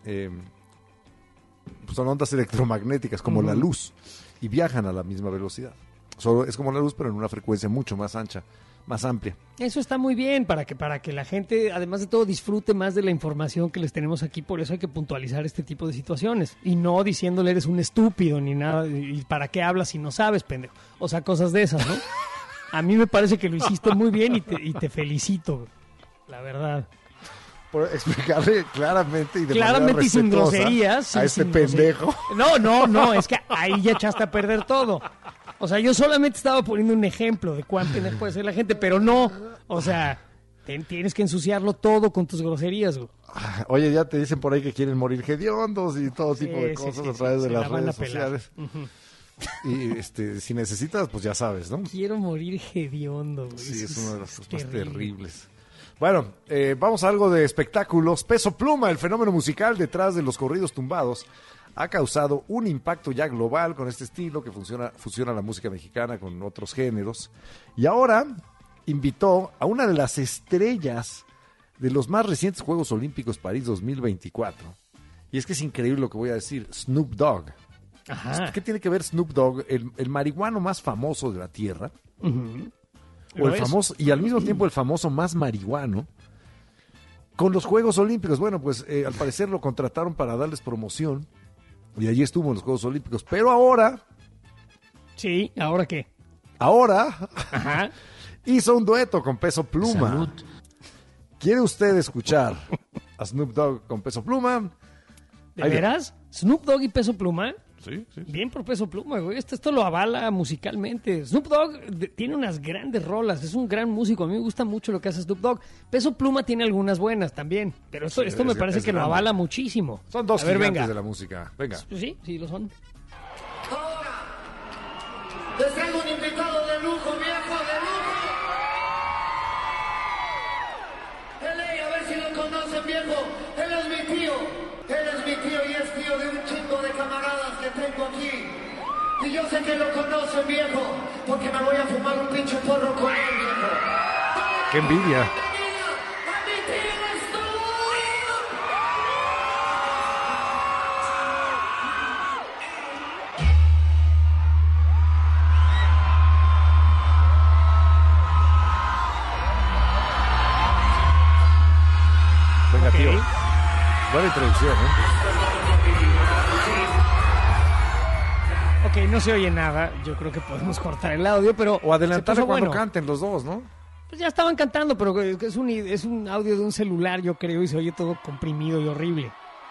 son ondas electromagnéticas como la luz y viajan a la misma velocidad. Es como la luz, pero en una frecuencia mucho más ancha. más amplia. Eso está muy bien para que la gente, además de todo, disfrute más de la información que les tenemos aquí. Por eso hay que puntualizar este tipo de situaciones y no diciéndole eres un estúpido ni nada. ¿Y para qué hablas si no sabes, pendejo? O sea, cosas de esas, ¿no? A mí me parece que lo hiciste muy bien y te felicito, la verdad. Por explicarle claramente y de claramente manera y sin groserías. A este pendejo. No, es que ahí ya echaste a perder todo. O sea, yo solamente estaba poniendo un ejemplo de cuán pendejo puede ser la gente, pero no. O sea, tienes que ensuciarlo todo con tus groserías, güey. Oye, ya te dicen por ahí que quieren morir hediondos y todo tipo de cosas a través de las redes sociales. Y si necesitas, pues ya sabes, ¿no? Quiero morir hediondo, güey. Sí, es una de las cosas más terribles. Bueno, vamos a algo de espectáculos. Peso Pluma, el fenómeno musical detrás de los corridos tumbados, ha causado un impacto ya global con este estilo que fusiona la música mexicana con otros géneros. Y ahora invitó a una de las estrellas de los más recientes Juegos Olímpicos París 2024. Y es que es increíble lo que voy a decir, Snoop Dogg. Ajá. ¿Qué tiene que ver Snoop Dogg, el marihuano más famoso de la Tierra? Uh-huh. O el famoso, y al mismo tiempo el famoso más marihuano, con los Juegos Olímpicos? Bueno, pues al parecer lo contrataron para darles promoción y allí estuvo en los Juegos Olímpicos. Pero ahora... Sí, ¿ahora qué? Ahora Ajá. hizo un dueto con Peso Pluma. Salud. ¿Quiere usted escuchar a Snoop Dogg con Peso Pluma? ¿De veras? ¿Snoop Dogg y Peso Pluma? Sí. Bien por Peso Pluma, güey. Esto lo avala musicalmente. Snoop Dogg tiene unas grandes rolas. Es un gran músico. A mí me gusta mucho lo que hace Snoop Dogg. Peso Pluma tiene algunas buenas también. Pero esto me parece que lo avala muchísimo. Son dos gigantes de la música. Venga. Sí, lo son. Ahora, les traigo un invitado de lujo, viejo, de lujo. A ver si lo conocen, viejo. Él es mi tío. Él es mi tío y es tío de un chingo de camaradas que tengo aquí. Y yo sé que lo conocen, viejo, porque me voy a fumar un pinche porro con él, viejo. ¡Qué envidia! Venga, tío. Buena introducción, Ok, no se oye nada. Yo creo que podemos cortar el audio, pero... O adelantar cuando canten los dos, ¿no? Pues ya estaban cantando, pero es un audio de un celular, yo creo, y se oye todo comprimido y horrible.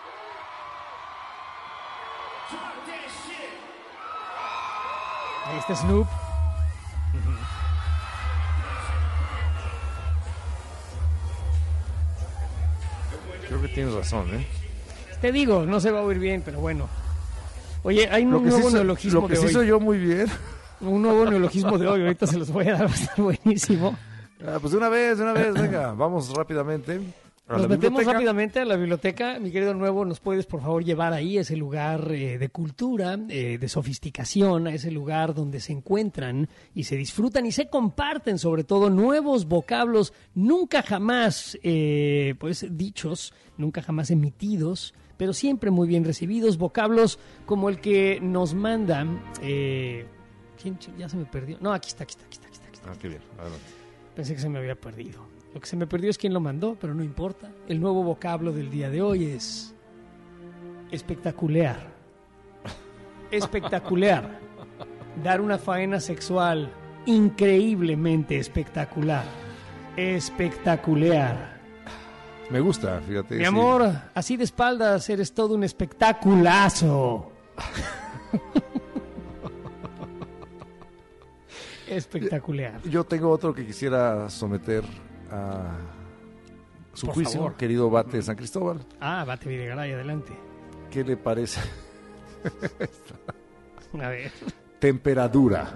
Ahí está Snoop. Creo que tienes razón, ¿eh? Te digo, no se va a oír bien, pero bueno. Oye, hay un nuevo neologismo de hoy. Lo que sí soy yo muy bien. Un nuevo neologismo de hoy, ahorita se los voy a dar, va a estar buenísimo. Pues de una vez, venga, vamos rápidamente. Nos metemos rápidamente a la biblioteca. Mi querido Nuevo, ¿nos puedes por favor llevar ahí a ese lugar de cultura, de sofisticación, a ese lugar donde se encuentran y se disfrutan y se comparten sobre todo nuevos vocablos nunca jamás dichos, nunca jamás emitidos, pero siempre muy bien recibidos, vocablos como el que nos mandan... ¿Quién? Ya se me perdió. No, aquí está. Ah, qué bien, adelante. Pensé que se me había perdido. Lo que se me perdió es quién lo mandó, pero no importa. El nuevo vocablo del día de hoy es espectacular. Espectacular. Dar una faena sexual increíblemente espectacular. Espectacular. Me gusta, fíjate. Mi amor, así de espaldas eres todo un espectaculazo. Espectacular. Yo tengo otro que quisiera someter a su Por juicio, favor. querido Bate de San Cristóbal. Bate Videgaray, adelante. ¿Qué le parece? A ver. Temperatura.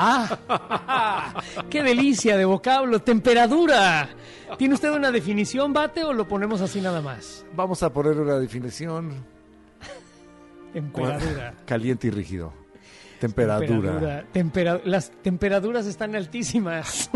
¡Qué delicia de vocablo! ¡Temperatura! ¿Tiene usted una definición, Bate, o lo ponemos así nada más? Vamos a poner una definición. Temperatura. Caliente y rígido. Temperatura. Las temperaturas están altísimas.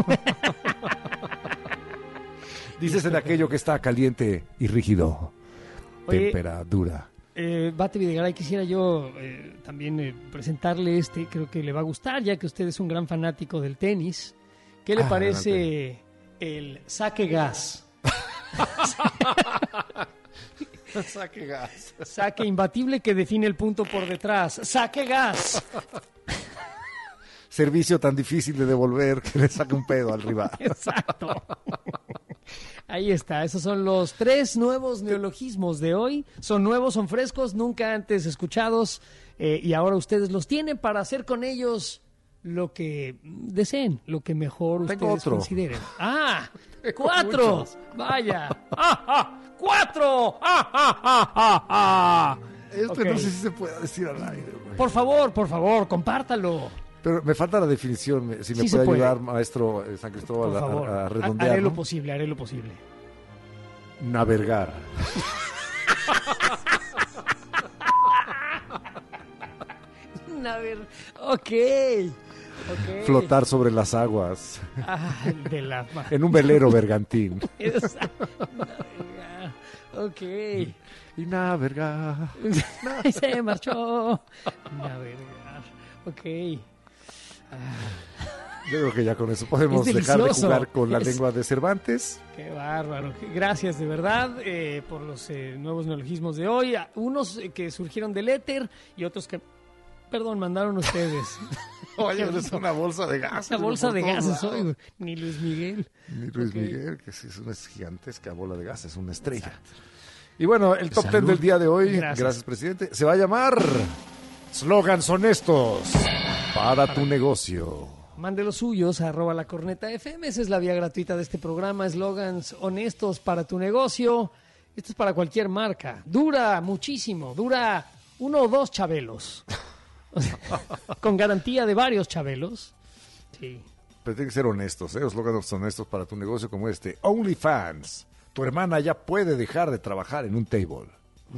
Dices en aquello que está caliente y rígido. Oye, temperatura. Bate Videgaray, quisiera yo también presentarle creo que le va a gustar, ya que usted es un gran fanático del tenis. ¿Qué le parece el saque gas? Saque gas. Saque imbatible que define el punto por detrás. Saque gas. Servicio tan difícil de devolver que le saque un pedo al rival. Exacto. Ahí está, esos son los 3 nuevos neologismos de hoy. Son nuevos, son frescos, nunca antes escuchados, y ahora ustedes los tienen para hacer con ellos lo que deseen, lo que mejor ustedes consideren. ¡Ah! 4. Vaya. ¡Ah! 4. Esto no sé si se puede decir al aire, güey. Por favor, compártalo. Pero me falta la definición. Si me puede ayudar, maestro San Cristóbal, a redondear. Haré lo posible. Navegar. Ok. Flotar sobre las aguas. De en un velero bergantín. Ok. Y navegar. Y se marchó. Navegar. Ok. Yo creo que ya con eso podemos dejar de jugar con la lengua de Cervantes. Qué bárbaro. Gracias de verdad por los nuevos neologismos de hoy. Unos que surgieron del éter y otros que, mandaron ustedes. Oye, es una bolsa de gases. Una bolsa de gases hoy, güey. Ni Luis Miguel. Miguel, que es una gigantesca bola de gases, una estrella. Exacto. Y bueno, el top 10 del día de hoy, gracias presidente, se va a llamar Slogans Honestos para tu negocio. Mande los suyos a @lacorneta.fm. Esa es la vía gratuita de este programa. Eslogans honestos para tu negocio. Esto es para cualquier marca. Dura muchísimo. Dura 1 o 2 chabelos. Con garantía de varios chabelos. Sí. Pero tiene que ser honestos, eslogans honestos para tu negocio como este. OnlyFans. Tu hermana ya puede dejar de trabajar en un table.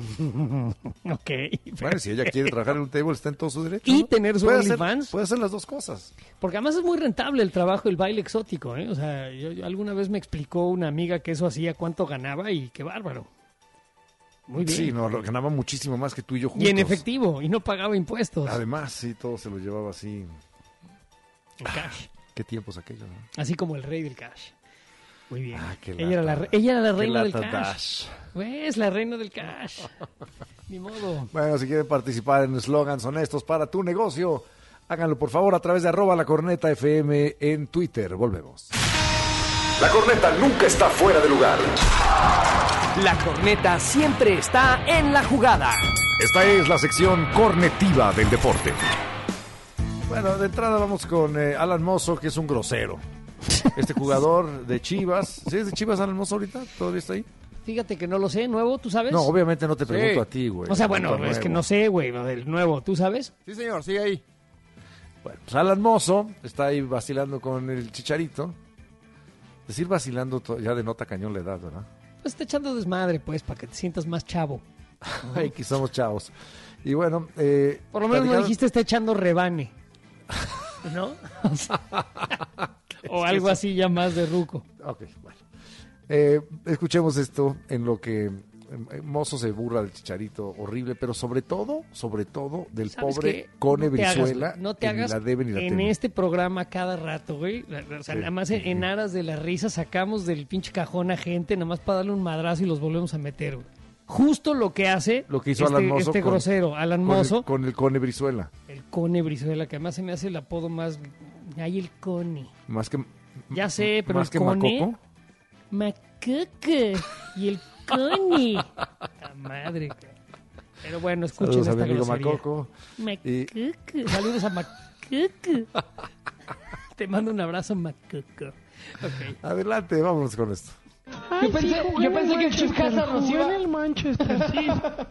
Ok. Bueno, si ella quiere trabajar en un table, está en todo su derecho. Y tener su OnlyFans. Puede hacer las dos cosas. Porque además es muy rentable el trabajo, el baile exótico, ¿eh? O sea, yo alguna vez me explicó una amiga que eso hacía, cuánto ganaba y qué bárbaro. Muy bien. Sí, no, ganaba muchísimo más que tú y yo juntos. Y en efectivo, y no pagaba impuestos. Además, sí, todo se lo llevaba así. En cash. Qué tiempos aquellos, ¿no? Así como el rey del cash. Muy bien. Ella era la reina del cash. Es la reina del cash. Ni modo. Bueno, si quieren participar en eslogans honestos para tu negocio, háganlo por favor a través de @lacorneta.fm en Twitter. Volvemos. La corneta nunca está fuera de lugar. La corneta siempre está en la jugada. Esta es la sección cornetiva del deporte. Bueno, de entrada vamos con Alan Mozo, que es un grosero. Este jugador de Chivas. ¿Sí es de Chivas Alan Mozo ahorita? ¿Todavía está ahí? Fíjate que no lo sé, ¿nuevo? ¿Tú sabes? No, obviamente no te pregunto a ti, güey. O sea, bueno, es que no sé, güey, lo del nuevo. ¿Tú sabes? Sí, señor, sigue ahí. Bueno, pues Alan Mozo está ahí vacilando con el Chicharito. Decir vacilando ya denota cañón la edad, ¿verdad? Pues está echando desmadre, pues, para que te sientas más chavo. Ay, que somos chavos. Y bueno... por lo menos no dijiste está echando rebane. ¿No? O algo así ya más de ruco. Ok, bueno. Escuchemos esto en lo que Mozo se burla del Chicharito, horrible, pero sobre todo del pobre Cone Brizuela. No te hagas en este programa cada rato, güey. O sea, nada más en aras de la risa sacamos del pinche cajón a gente, nada más para darle un madrazo y los volvemos a meter, güey. Justo lo que hace lo que hizo Alan Mozo grosero, Alan Mozo. Con el Cone Brizuela. El Cone Brizuela, que además se me hace el apodo más... Ay, el Cone. Más que... Ya sé, pero más el que Cone... Macoco. Macoco. Y el Cone. La madre. Pero bueno, escuchen saludos esta a mi amigo grosería. Macoco. Macoco. Saludos a Macoco. Te mando un abrazo, Macoco. Okay. Adelante, vámonos con esto. Ay, yo pensé que el Chip Hazard nos iba en el Manchester, sí.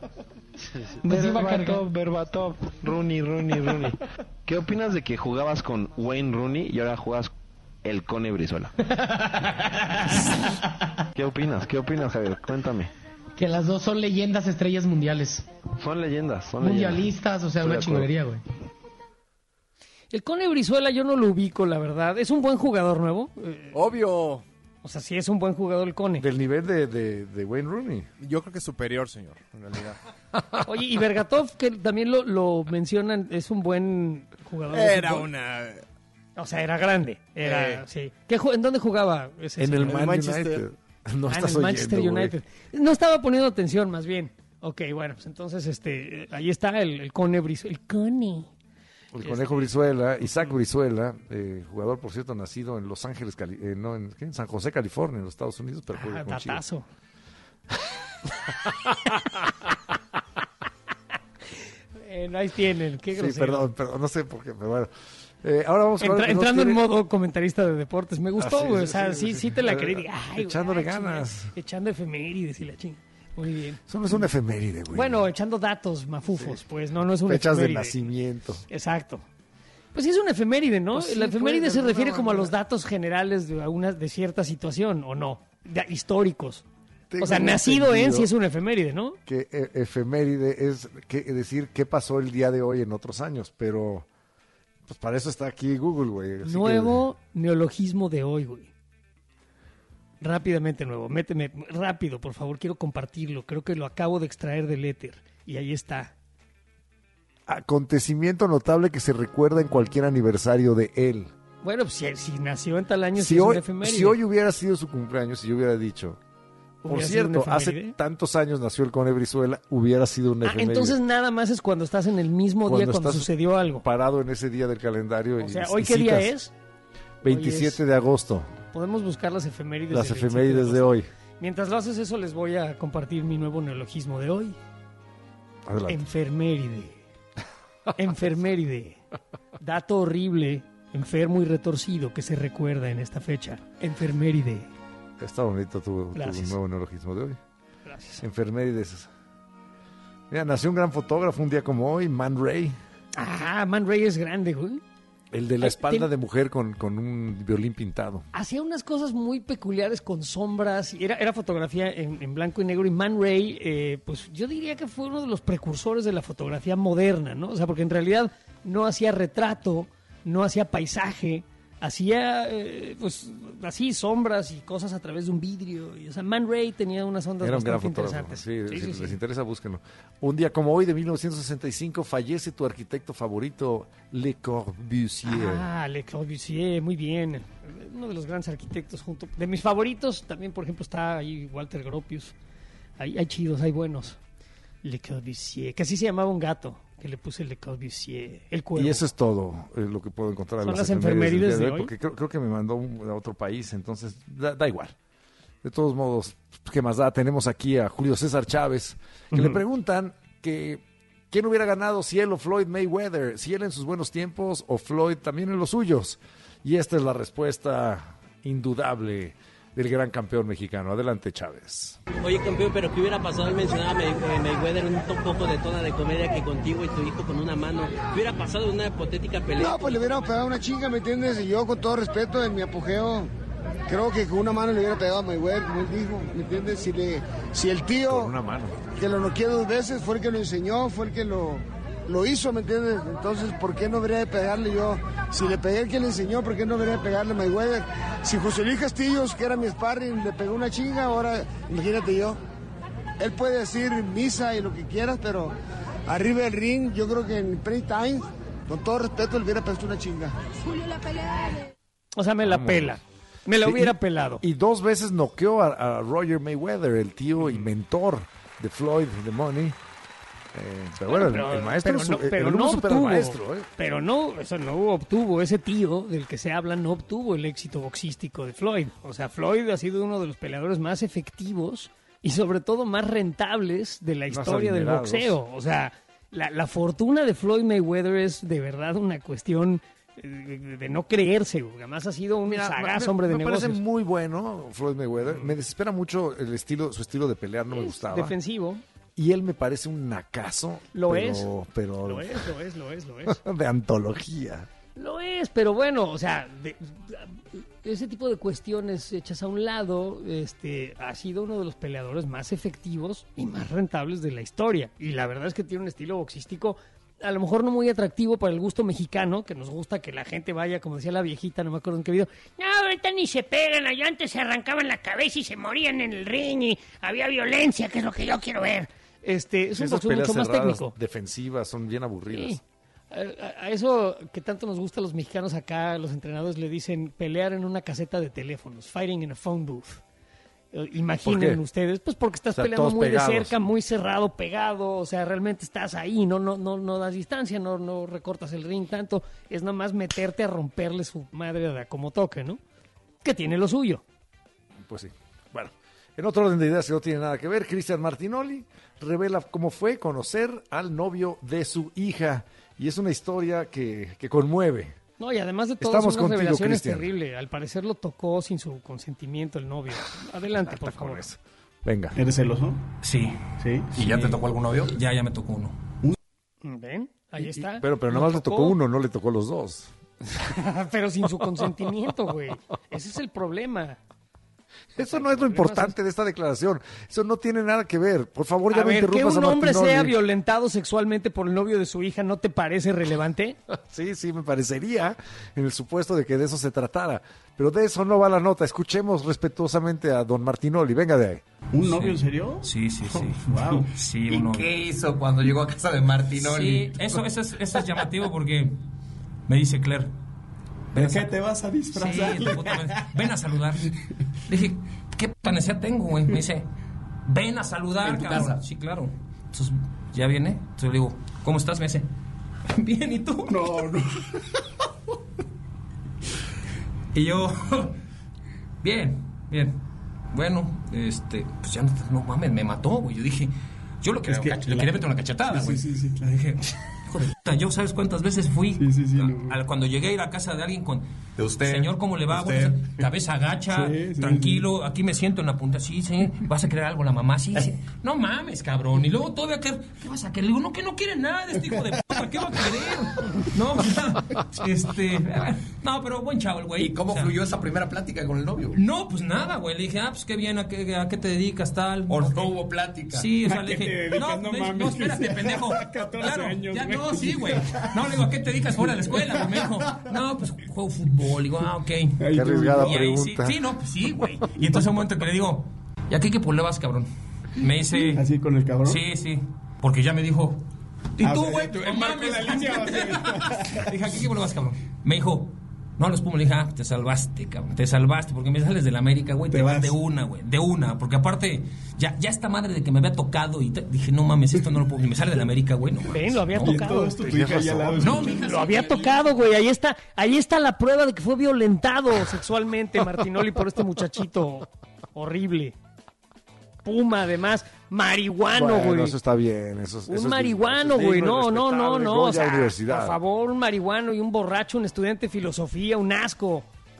Berbatov, Rooney. ¿Qué opinas de que jugabas con Wayne Rooney y ahora juegas el Cone Brizuela? ¿Qué opinas, Javier? Cuéntame. Que las dos son leyendas, estrellas mundiales. Son leyendas. Mundialistas, o sea, una chingonería, güey. El Cone Brizuela yo no lo ubico, la verdad. ¿Es un buen jugador nuevo? Obvio. O sea, sí es un buen jugador el Cone. Del nivel de Wayne Rooney. Yo creo que es superior, señor, en realidad. Oye, y Bergatov, que también lo mencionan, es un buen jugador. Era una O sea, era grande. Sí. ¿En dónde jugaba ese En señor? el Manchester. No estás en el Manchester oyendo, United. No estaba poniendo atención, más bien. Ok, bueno, pues entonces ahí está el Cone Brizuela. El Cone. El Conejo Brizuela, Isaac Brizuela, jugador, por cierto, nacido en Los Ángeles, en San José, California, en los Estados Unidos, pero juega con Chivas. Ahí tienen, qué grosero. Sí, perdón, no sé por qué, pero bueno. Ahora vamos entrando en modo comentarista de deportes, me gustó, güey. O sea, sí te la creí. Echándole ganas. Echando efemérides y la chinga. Muy bien. Eso no es una efeméride, güey. Bueno, echando datos mafufos, pues no es una fechas efeméride. de nacimiento. Exacto. Pues sí es una efeméride, ¿no? Pues sí, la efeméride se refiere como a manera. los datos generales de cierta situación, ¿o no? Históricos. Tengo o sea, nacido en entendido sí es una efeméride, ¿no? Que efeméride es decir qué pasó el día de hoy en otros años, pero pues para eso está aquí Google, güey. Nuevo neologismo de hoy, güey. Rápidamente nuevo. Méteme rápido, por favor. Quiero compartirlo. Creo que lo acabo de extraer del éter. Y ahí está. Acontecimiento notable que se recuerda en cualquier aniversario de él. Bueno, pues si nació en tal año, si es hoy, una efeméride. Si hoy hubiera sido su cumpleaños, si yo hubiera dicho... Por cierto, hace tantos años nació el Cone Brizuela, hubiera sido una efeméride. Entonces nada más es cuando estás en el mismo día cuando sucedió algo. Parado en ese día del calendario. O sea, ¿hoy qué día es? 27 de agosto. Podemos buscar las efemérides. Las efemérides de hoy. Mientras lo haces eso, les voy a compartir mi nuevo neologismo de hoy. Adelante. Enferméride. Enferméride. Dato horrible, enfermo y retorcido que se recuerda en esta fecha. Enferméride. Está bonito tu nuevo neologismo de hoy. Gracias. Enfermérides. Mira, nació un gran fotógrafo un día como hoy, Man Ray. Man Ray es grande, güey. El de la espalda de mujer con un violín pintado. Hacía unas cosas muy peculiares con sombras. Era fotografía en blanco y negro. Y Man Ray, pues yo diría que fue uno de los precursores de la fotografía moderna, ¿no? O sea, porque en realidad no hacía retrato, no hacía paisaje. Hacía, pues, así sombras y cosas a través de un vidrio. Y, o sea, Man Ray tenía unas ondas bastante interesantes. Sí, si les interesa, búsquenlo. Un día como hoy, de 1965, fallece tu arquitecto favorito, Le Corbusier. Le Corbusier, muy bien. Uno de los grandes arquitectos de mis favoritos, también, por ejemplo, está ahí Walter Gropius. Hay chidos, hay buenos. Le Corbusier, que así se llamaba un gato. Que le puse Le Corbusier, el cuervo. Y eso es todo lo que puedo encontrar. ¿Son las enfermerides de hoy? Porque creo que me mandó a otro país, entonces da igual. De todos modos, ¿qué más da? Tenemos aquí a Julio César Chávez, que le preguntan que quién hubiera ganado, si él o Floyd Mayweather, si él en sus buenos tiempos o Floyd también en los suyos. Y esta es la respuesta indudable del gran campeón mexicano. Adelante, Chávez. Oye, campeón, pero ¿qué hubiera pasado? Él mencionaba a Mayweather un poco de tono de comedia que contigo y tu hijo con una mano. ¿Qué hubiera pasado en una hipotética pelea? No, pues le hubiera pegado una chinga, ¿me entiendes? Y yo, con todo respeto, en mi apogeo, creo que con una mano le hubiera pegado a Mayweather, como él dijo, ¿me entiendes? Si el tío, con una mano, que lo noqueó 2 veces, fue el que lo enseñó, fue el que lo hizo, ¿me entiendes? Entonces, ¿por qué no debería de pegarle yo? Si le pegué el que le enseñó, ¿por qué no debería de pegarle a Mayweather? Si José Luis Castillos, que era mi sparring, le pegó una chinga, ahora imagínate yo. Él puede decir misa y lo que quieras, pero arriba del ring, yo creo que en prime time, con todo respeto, le hubiera puesto una chinga. Julio, la pelea. O sea, me la pela. Me la hubiera pelado. Y 2 veces noqueó a Roger Mayweather, el tío y mentor de Floyd, de Money. Pero bueno, el maestro no obtuvo, maestro, pero no obtuvo ese tío del que se habla, no obtuvo el éxito boxístico de Floyd. O sea, Floyd ha sido uno de los peleadores más efectivos y sobre todo más rentables de la historia del boxeo. O sea, la fortuna de Floyd Mayweather es de verdad una cuestión de no creerse. Además ha sido un sagaz hombre de negocios. Me parece muy bueno Floyd Mayweather. Me desespera mucho su estilo de pelear, no me gustaba. Defensivo. Y él me parece un nacazo. Lo es. De antología. Lo es, pero bueno, o sea, ese tipo de cuestiones hechas a un lado, ha sido uno de los peleadores más efectivos y más rentables de la historia. Y la verdad es que tiene un estilo boxístico a lo mejor no muy atractivo para el gusto mexicano, que nos gusta que la gente vaya, como decía la viejita, no me acuerdo en qué video, no, ahorita ni se pegan, allá antes se arrancaban la cabeza y se morían en el ring y había violencia, que es lo que yo quiero ver. Es un boxeo mucho más técnico. Defensivas son bien aburridas. Sí. A eso que tanto nos gusta a los mexicanos acá, los entrenadores le dicen pelear en una caseta de teléfonos, fighting in a phone booth. Imaginen ustedes, pues porque estás peleando muy pegados. De cerca, muy cerrado, pegado, o sea, realmente estás ahí, no das distancia, no recortas el ring tanto, es nada más meterte a romperle su madre de como toque, ¿no? Que tiene lo suyo. Pues sí. Bueno, en otro orden de ideas que no tiene nada que ver, Cristian Martinoli revela cómo fue conocer al novio de su hija, y es una historia que conmueve. No, y además de todo, es una revelación terrible. Al parecer lo tocó sin su consentimiento el novio. Adelante, por favor. Venga. ¿Eres celoso? Sí. ¿Y ya te tocó algún novio? Ya me tocó uno. ¿Ven? Ahí está. Pero nada más le tocó uno, no le tocó los dos. Pero sin su consentimiento, güey. Ese es el problema. Eso no es lo importante de esta declaración. Eso no tiene nada que ver. Por favor, ya no interrumpas a Martinoli. ¿Que un hombre sea Martinoli violentado sexualmente por el novio de su hija no te parece relevante? Sí, me parecería, en el supuesto de que de eso se tratara. Pero de eso no va la nota. Escuchemos respetuosamente a don Martinoli. Venga de ahí. ¿Un novio en serio? Sí. Wow. Sí, ¿Y qué hizo cuando llegó a casa de Martinoli? Sí, eso es llamativo porque me dice Claire, ¿de qué te vas a disfrazar? Sí, ven a saludar. Le dije, ¿qué puta necesidad tengo, güey? Me dice, ven a saludar, cabrón. Sí, claro. Entonces, ¿ya viene? Entonces le digo, ¿cómo estás? Me dice, bien, ¿y tú? No. Y yo, bien. Bueno, pues ya no mames, me mató, güey. Yo dije, yo le quería meter una cachetada, güey. Sí, claro. Le dije, hijo de puta, yo sabes cuántas veces fui cuando llegué a ir a casa de alguien con de usted, señor, ¿cómo le va? Bueno, cabeza agacha, tranquilo, aquí me siento en la punta, sí, vas a querer algo la mamá, sí. No mames, cabrón. Y luego todavía ¿qué vas a querer? Le digo, que no quiere nada este hijo de puta, ¿qué va a querer? No, pero buen chavo el güey. ¿Y cómo fluyó esa primera plática con el novio? No, pues nada, güey. Le dije, pues qué bien, ¿a qué te dedicas, tal? ¿O no hubo plática? Sí, o sea, le dije, no, espérate, pendejo. 14 años, ya no, sí, güey. No, le digo, ¿a qué te dedicas fuera de la escuela? Me dijo, no, pues juego fútbol. Le digo, ok. Qué arriesgada pregunta. Sí, no, pues sí, güey. Y entonces un momento que le digo, ¿y a qué equipo le vas, cabrón? Me dice... ¿Así con el cabrón? Sí. Porque ya me dijo, ¿y tú, güey? No mames. Dije, ¿a qué equipo le vas, cabrón? Me dijo, no, los Pumas. Le dije, te salvaste, cabrón. Te salvaste, porque me sales de la América, güey. Te vas de una, güey. De una. Porque aparte, ya esta madre de que me había tocado y dije, no mames, esto no lo puedo. Ni me sale de la América, güey. No, ven, lo había tocado. No, mi hija lo había tocado, güey. Ahí está la prueba de que fue violentado sexualmente Martinoli por este muchachito horrible. Puma, además, marihuano, güey. Eso está bien. Un marihuano, güey. No. O sea, universidad. Por favor, un marihuano y un borracho, un estudiante de filosofía, un asco.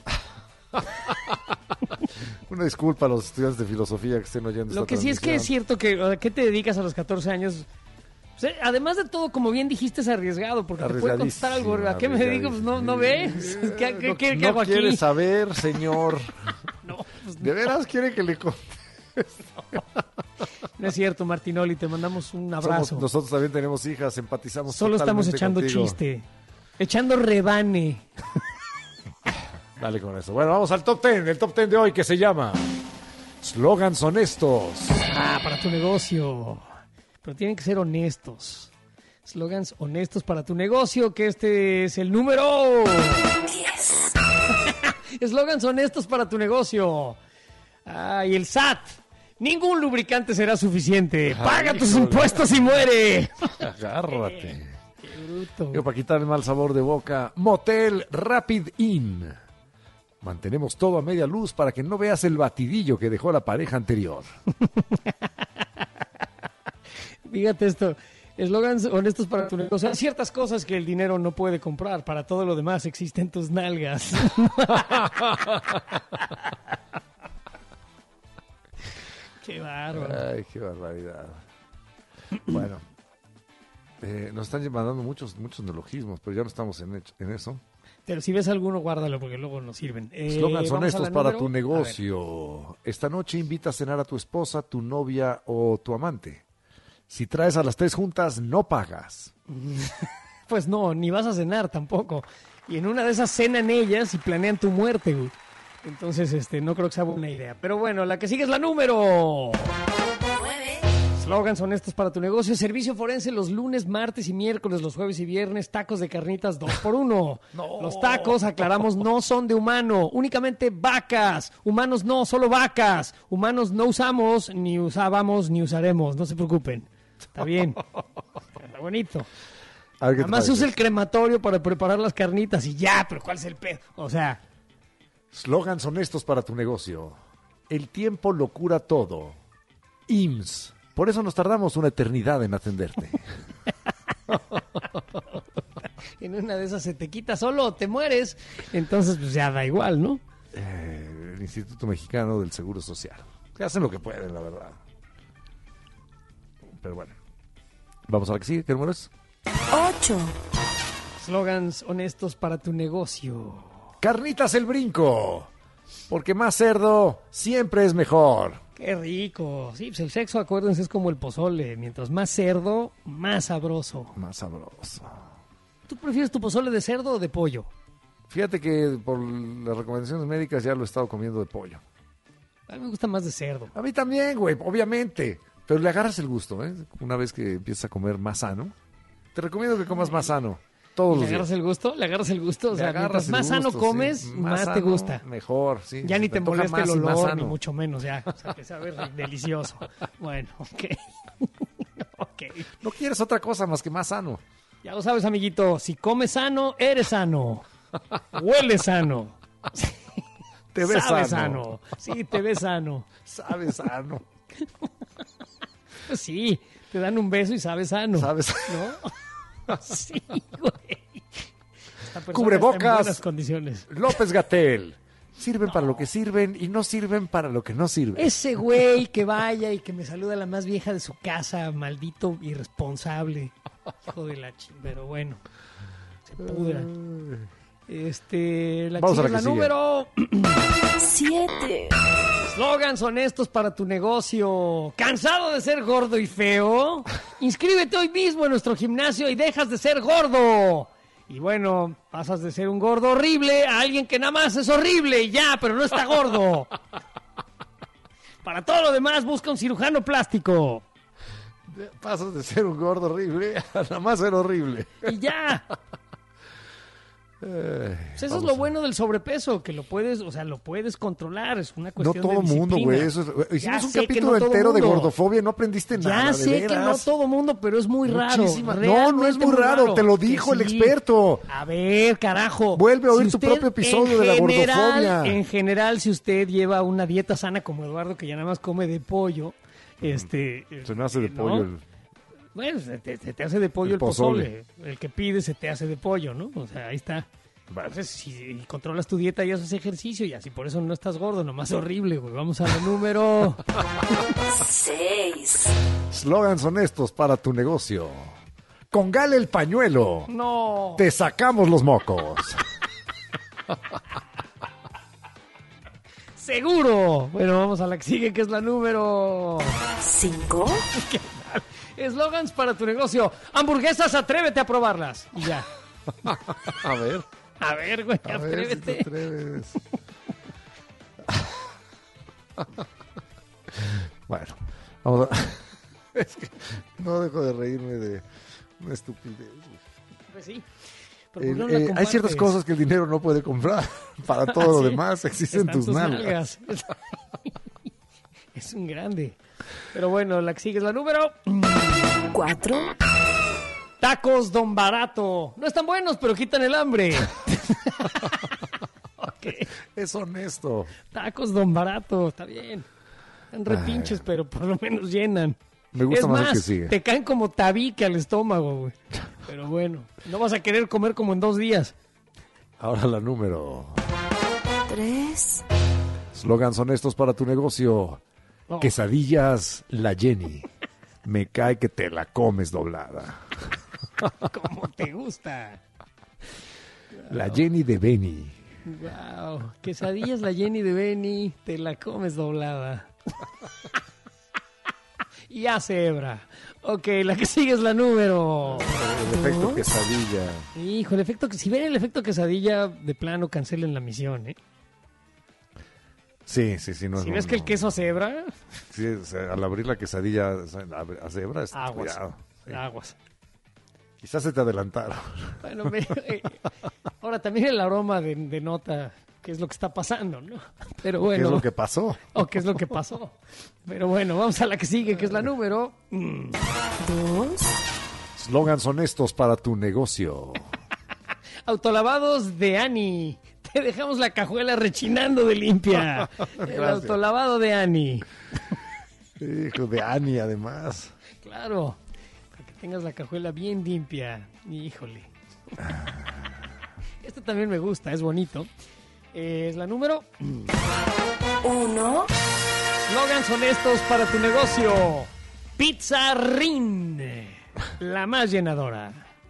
Una disculpa a los estudiantes de filosofía que estén oyendo esta Lo que sí es que es cierto que, ¿a qué te dedicas a los 14 años? O sea, además de todo, como bien dijiste, es arriesgado, porque te puede contestar algo. ¿A qué me dedico? Pues no ves. ¿Qué hago aquí? No quiere saber, señor. No, pues ¿De veras quiere que le conteste? No es cierto, Martinoli, te mandamos un abrazo. Nosotros también tenemos hijas, empatizamos. Solo estamos echando contigo. Chiste, echando rebane. Dale con eso. Bueno, vamos al top 10, el top 10 de hoy que se llama Slogans Honestos. Para tu negocio. Pero tienen que ser honestos. Slogans honestos para tu negocio, que este es el número 10. Slogans honestos para tu negocio. Y el SAT. Ningún lubricante será suficiente. Paga tus impuestos y muere. Agárrate. Qué bruto. Yo, para quitar el mal sabor de boca, Motel Rapid Inn. Mantenemos todo a media luz para que no veas el batidillo que dejó la pareja anterior. Fíjate esto. Eslogans honestos para tu negocio. Hay ciertas cosas que el dinero no puede comprar. Para todo lo demás existen tus nalgas. Qué bárbaro. Ay, qué barbaridad. Bueno, nos están mandando muchos neologismos, pero ya no estamos en eso. Pero si ves alguno, guárdalo porque luego nos sirven. Slogans honestos para tu negocio. Esta noche invita a cenar a tu esposa, tu novia o tu amante. Si traes a las 3 juntas, no pagas. Pues no, ni vas a cenar tampoco. Y en una de esas cenan ellas y planean tu muerte, güey. Entonces, no creo que sea buena idea. Pero bueno, la que sigue es la número 9. Slogans honestos para tu negocio. Servicio forense los lunes, martes y miércoles, los jueves y viernes. Tacos de carnitas 2x1. No. Los tacos, aclaramos, no son de humano. Únicamente vacas. Humanos no, solo vacas. Humanos no usamos, ni usábamos, ni usaremos. No se preocupen. Está bien. Está bonito. Además se usa el crematorio para preparar las carnitas y ya, pero ¿cuál es el pedo? O sea... Slogans honestos para tu negocio. El tiempo lo cura todo. IMSS. Por eso nos tardamos una eternidad en atenderte. En una de esas se te quita solo o te mueres. Entonces, pues ya da igual, ¿no? El Instituto Mexicano del Seguro Social. Que hacen lo que pueden, la verdad. Pero bueno. Vamos a la que sigue. ¿Qué número es? 8. Slogans honestos para tu negocio. Carnitas el brinco. Porque más cerdo siempre es mejor. ¡Qué rico! Sí, pues el sexo, acuérdense, es como el pozole. Mientras más cerdo, más sabroso. Más sabroso. ¿Tú prefieres tu pozole de cerdo o de pollo? Fíjate que por las recomendaciones médicas ya lo he estado comiendo de pollo. A mí me gusta más de cerdo. A mí también, güey, obviamente. Pero le agarras el gusto, ¿eh? Una vez que empiezas a comer más sano. Te recomiendo que comas más sano. Todos los días. ¿Le agarras el gusto? O sea, mientras más sano comes, sí. Más te gusta. Mejor, sí. Ya ni te molesta el olor, ni mucho menos, ya. O sea, que sabe delicioso. Bueno, ok. No quieres otra cosa más que más sano. Ya lo sabes, amiguito. Si comes sano, eres sano. Hueles sano. Te ves Sabes sano. Sí, te ves sano. Sabes sano. Pues sí, te dan un beso y sabes sano. Sabes ¿no? Sí, güey. Cubrebocas. Está en buenas condiciones. López-Gatell. Sirven para lo que sirven y no sirven para lo que no sirven. Ese güey que vaya y que me saluda la más vieja de su casa, maldito irresponsable. Hijo de la pero bueno. Se pudra. Vamos a la número 7. Slogans honestos para tu negocio. ¿Cansado de ser gordo y feo? Inscríbete hoy mismo en nuestro gimnasio y dejas de ser gordo. Y bueno, pasas de ser un gordo horrible a alguien que nada más es horrible y ya, pero no está gordo. Para todo lo demás, busca un cirujano plástico. Pasas de ser un gordo horrible a nada más ser horrible. Y ya. Pues eso es lo bueno del sobrepeso, que lo puedes controlar, es una cuestión de disciplina. No todo mundo, güey. Hicimos un capítulo entero de gordofobia, no aprendiste nada. Ya sé que no todo mundo, pero es muy raro. No es muy raro, te lo dijo el experto. A ver, carajo. Vuelve a oír tu propio episodio de la gordofobia. En general, si usted lleva una dieta sana como Eduardo, que ya nada más come de pollo, se me hace de pollo Bueno, se te hace de pollo el pozole. El que pide se te hace de pollo, ¿no? O sea, ahí está. Vale. Entonces, si controlas tu dieta y haces ejercicio, y así por eso no estás gordo, nomás horrible, güey. Vamos al número 6. Slogans honestos para tu negocio. Con Gale el pañuelo. No. Te sacamos los mocos. Seguro. Bueno, vamos a la que sigue, que es la número 5. ¿Qué tal? Slogans para tu negocio. Hamburguesas, atrévete a probarlas. Y ya. A ver, güey, atrévete. Si te atreves. Bueno, vamos a... Es que no dejo de reírme de una estupidez. Pues sí. Hay ciertas cosas que el dinero no puede comprar. Para todo lo demás existen tus nalgas. Es un grande. Pero bueno, la que sigue es la número 4. Tacos Don Barato. No están buenos, pero quitan el hambre. Okay. Es honesto. Tacos Don Barato, está bien. Están repinches, pero por lo menos llenan. Me gusta más el que sigue. Te caen como tabique al estómago, güey. Pero bueno, no vas a querer comer como en 2 días. Ahora la número 3. Slogans honestos para tu negocio. No. Quesadillas La Jenny. Me cae que te la comes doblada. Como te gusta. La Jenny de Beni. Wow. Quesadillas La Jenny de Beni. Te la comes doblada. Y hace hebra. Ok, la que sigue es la número... El efecto quesadilla. Hijo, si ven el efecto quesadilla, de plano cancelen la misión, ¿eh? Sí, no es si ves que el queso hace hebra... Sí, o sea, al abrir la quesadilla hace hebra, aguas, cuidado. Sí. Aguas. Quizás se te adelantaron. Bueno, ahora también el aroma denota qué es lo que está pasando, ¿no? Pero bueno. ¿Qué es lo que pasó? O qué es lo que pasó. Pero bueno, vamos a la que sigue, que es la número 2. Slogans honestos para tu negocio. Autolavados de Ani. Te dejamos la cajuela rechinando de limpia. El autolavado de Ani. Hijo de Ani, además. Claro. Para que tengas la cajuela bien limpia. Híjole. Esto también me gusta, es bonito. Es la número 1. Slogans honestos para tu negocio. Pizza Rin, la más llenadora.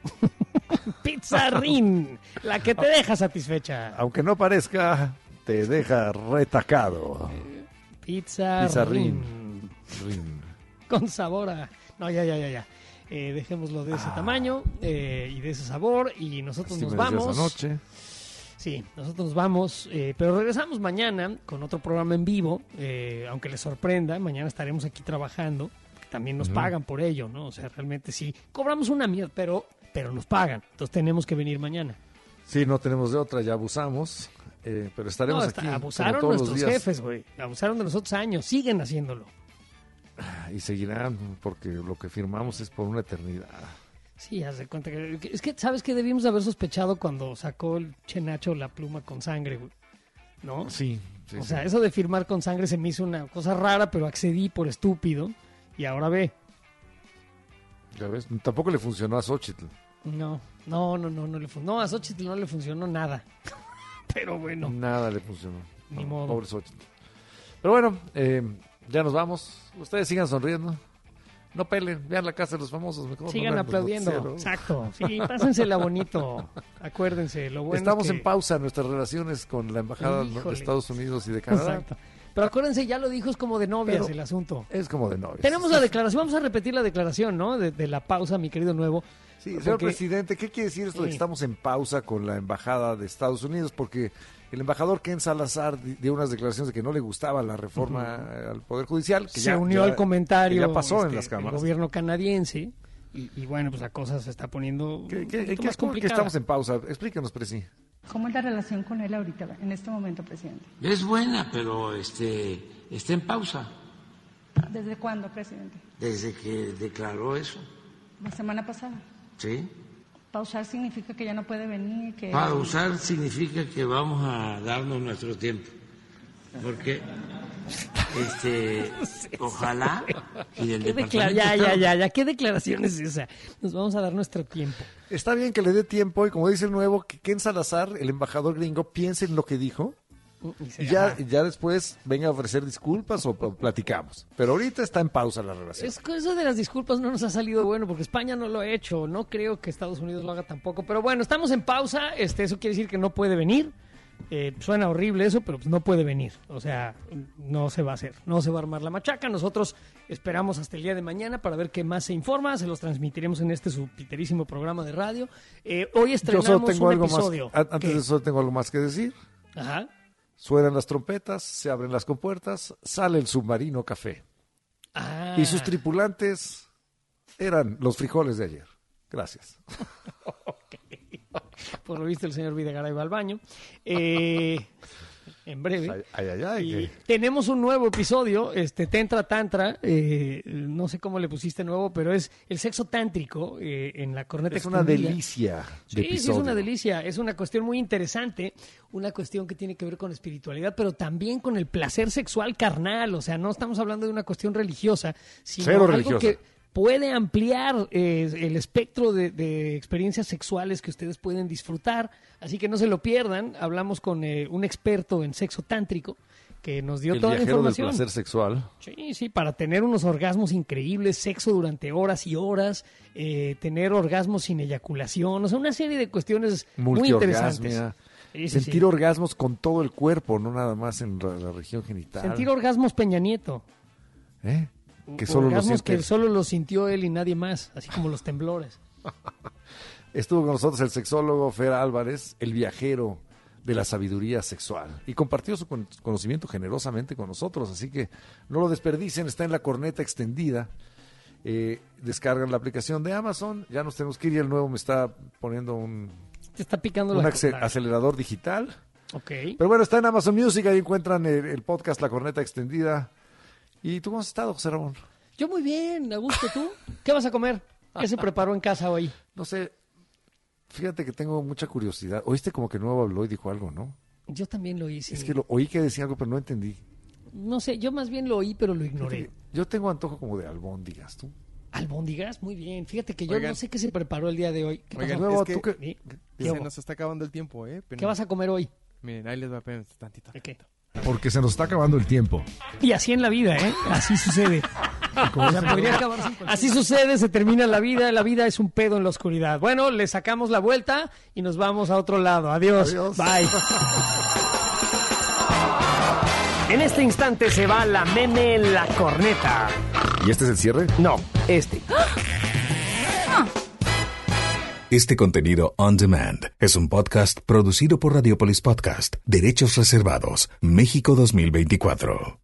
Pizza Rin, la que te deja satisfecha. Aunque no parezca, te deja retacado. Pizza Rin. Con sabor a... No, ya. Dejémoslo de ese tamaño y de ese sabor. Y nosotros nos vamos. Esa noche. Sí, nosotros nos vamos, pero regresamos mañana con otro programa en vivo, aunque les sorprenda, mañana estaremos aquí trabajando, que también nos pagan por ello, ¿no? O sea, realmente sí, cobramos una mierda, pero nos pagan, entonces tenemos que venir mañana. Sí, no tenemos de otra, ya abusamos, pero estaremos aquí. Abusaron todos nuestros los días. jefes, güey, abusaron de nosotros años, siguen haciéndolo. Y seguirán, porque lo que firmamos es por una eternidad. Sí, haz de cuenta que... Es que, ¿sabes qué debimos haber sospechado cuando sacó el Chenacho la pluma con sangre, güey? ¿No? Sí. O sea, eso de firmar con sangre se me hizo una cosa rara, pero accedí por estúpido. Y ahora ve. Ya ves, tampoco le funcionó a Xochitl. No le funcionó. No, a Xochitl no le funcionó nada. Pero bueno. Nada le funcionó. Ni modo. Pobre Xochitl. Pero bueno, ya nos vamos. Ustedes sigan sonriendo. No peleen, vean La Casa de los Famosos. Mejor sigan aplaudiendo. Exacto. Sí, pásensela bonito. Acuérdense, lo bueno estamos es que... en pausa en nuestras relaciones con la Embajada de Estados Unidos y de Canadá. Exacto. Pero acuérdense, ya lo dijo, es como de novias el asunto. Es como de novias. Tenemos la declaración, vamos a repetir la declaración, ¿no? De la pausa, mi querido Nuevo. Sí, señor presidente, ¿qué quiere decir esto de que estamos en pausa con la Embajada de Estados Unidos? Porque el embajador Ken Salazar dio unas declaraciones de que no le gustaba la reforma al Poder Judicial. Que se unió al comentario. Que ya pasó en las cámaras. El gobierno canadiense. Y bueno, pues la cosa se está poniendo más complicada. Que estamos en pausa. Explíquenos, Presi. ¿Cómo es la relación con él ahorita, en este momento, presidente? Es buena, pero está en pausa. ¿Desde cuándo, presidente? Desde que declaró eso. La semana pasada. Sí. Pausar significa que ya no puede venir. Que... Pausar significa que vamos a darnos nuestro tiempo. Porque ojalá y del departamento ya, ¿qué declaración es esa? Nos vamos a dar nuestro tiempo. Está bien que le dé tiempo y como dice el Nuevo, que Ken Salazar, el embajador gringo, piense en lo que dijo y ya después venga a ofrecer disculpas o platicamos. Pero ahorita está en pausa la relación. Eso de las disculpas no nos ha salido bueno porque España no lo ha hecho. No creo que Estados Unidos lo haga tampoco. Pero bueno, estamos en pausa. Eso quiere decir que no puede venir. Suena horrible eso, pero pues no puede venir. O sea, no se va a hacer. No se va a armar la machaca. Nosotros esperamos hasta el día de mañana para ver qué más se informa. Se los transmitiremos en este subpiterísimo programa de radio. Hoy estrenamos un episodio. Antes de eso tengo algo más que decir. Ajá. Suenan las trompetas, se abren las compuertas, sale el submarino café. Y sus tripulantes eran los frijoles de ayer. Gracias. Por lo visto el señor Videgaray va al baño. En breve. Tenemos un nuevo episodio, Tentra Tantra, no sé cómo le pusiste nuevo, pero es el sexo tántrico en la corneta extendida. Es una delicia de episodio. Sí, es una delicia, es una cuestión muy interesante, una cuestión que tiene que ver con espiritualidad, pero también con el placer sexual carnal, o sea, no estamos hablando de una cuestión religiosa, sino algo religiosa. Que puede ampliar el espectro de experiencias sexuales que ustedes pueden disfrutar, así que no se lo pierdan. Hablamos con un experto en sexo tántrico que nos dio toda la información. El placer sexual. Sí, para tener unos orgasmos increíbles, sexo durante horas y horas, tener orgasmos sin eyaculación, o sea, una serie de cuestiones muy interesantes. Sentir orgasmos con todo el cuerpo, no nada más en la región genital. Sentir orgasmos Peña Nieto. Que solo lo sintió él y nadie más, así como los temblores. Estuvo con nosotros el sexólogo Fer Álvarez, el viajero de la sabiduría sexual y compartió su conocimiento generosamente con nosotros, así que no lo desperdicien, está en La Corneta Extendida. Descargan la aplicación de Amazon, ya nos tenemos que ir y el nuevo me está poniendo te está picando un la acelerador digital. Ok. Pero bueno, está en Amazon Music, ahí encuentran el podcast La Corneta Extendida. ¿Y tú cómo has estado, José Ramón? Yo muy bien, a gusto. ¿Tú? ¿Qué vas a comer? ¿Qué se preparó en casa hoy? No sé, fíjate que tengo mucha curiosidad. Oíste como que Nuevo habló y dijo algo, ¿no? Yo también lo hice. Es que oí que decía algo, pero no entendí. No sé, yo más bien lo oí, pero lo ignoré. Yo tengo antojo como de albóndigas, ¿tú? ¿Albóndigas? Muy bien. Fíjate que yo no sé qué se preparó el día de hoy. ¿Qué Oigan, pasó? es que se nos está acabando el tiempo, ¿eh? ¿Qué vas a comer hoy? Miren, ahí les va a pedir tantito. Okay. Porque se nos está acabando el tiempo. Y así en la vida, ¿eh? Así sucede. Así sucede, se termina la vida es un pedo en la oscuridad. Bueno, le sacamos la vuelta y nos vamos a otro lado. Adiós. Bye. En este instante se va la meme La Corneta. ¿Y este es el cierre? No, este. Este contenido on demand es un podcast producido por Radiopolis Podcast. Derechos reservados. México 2024.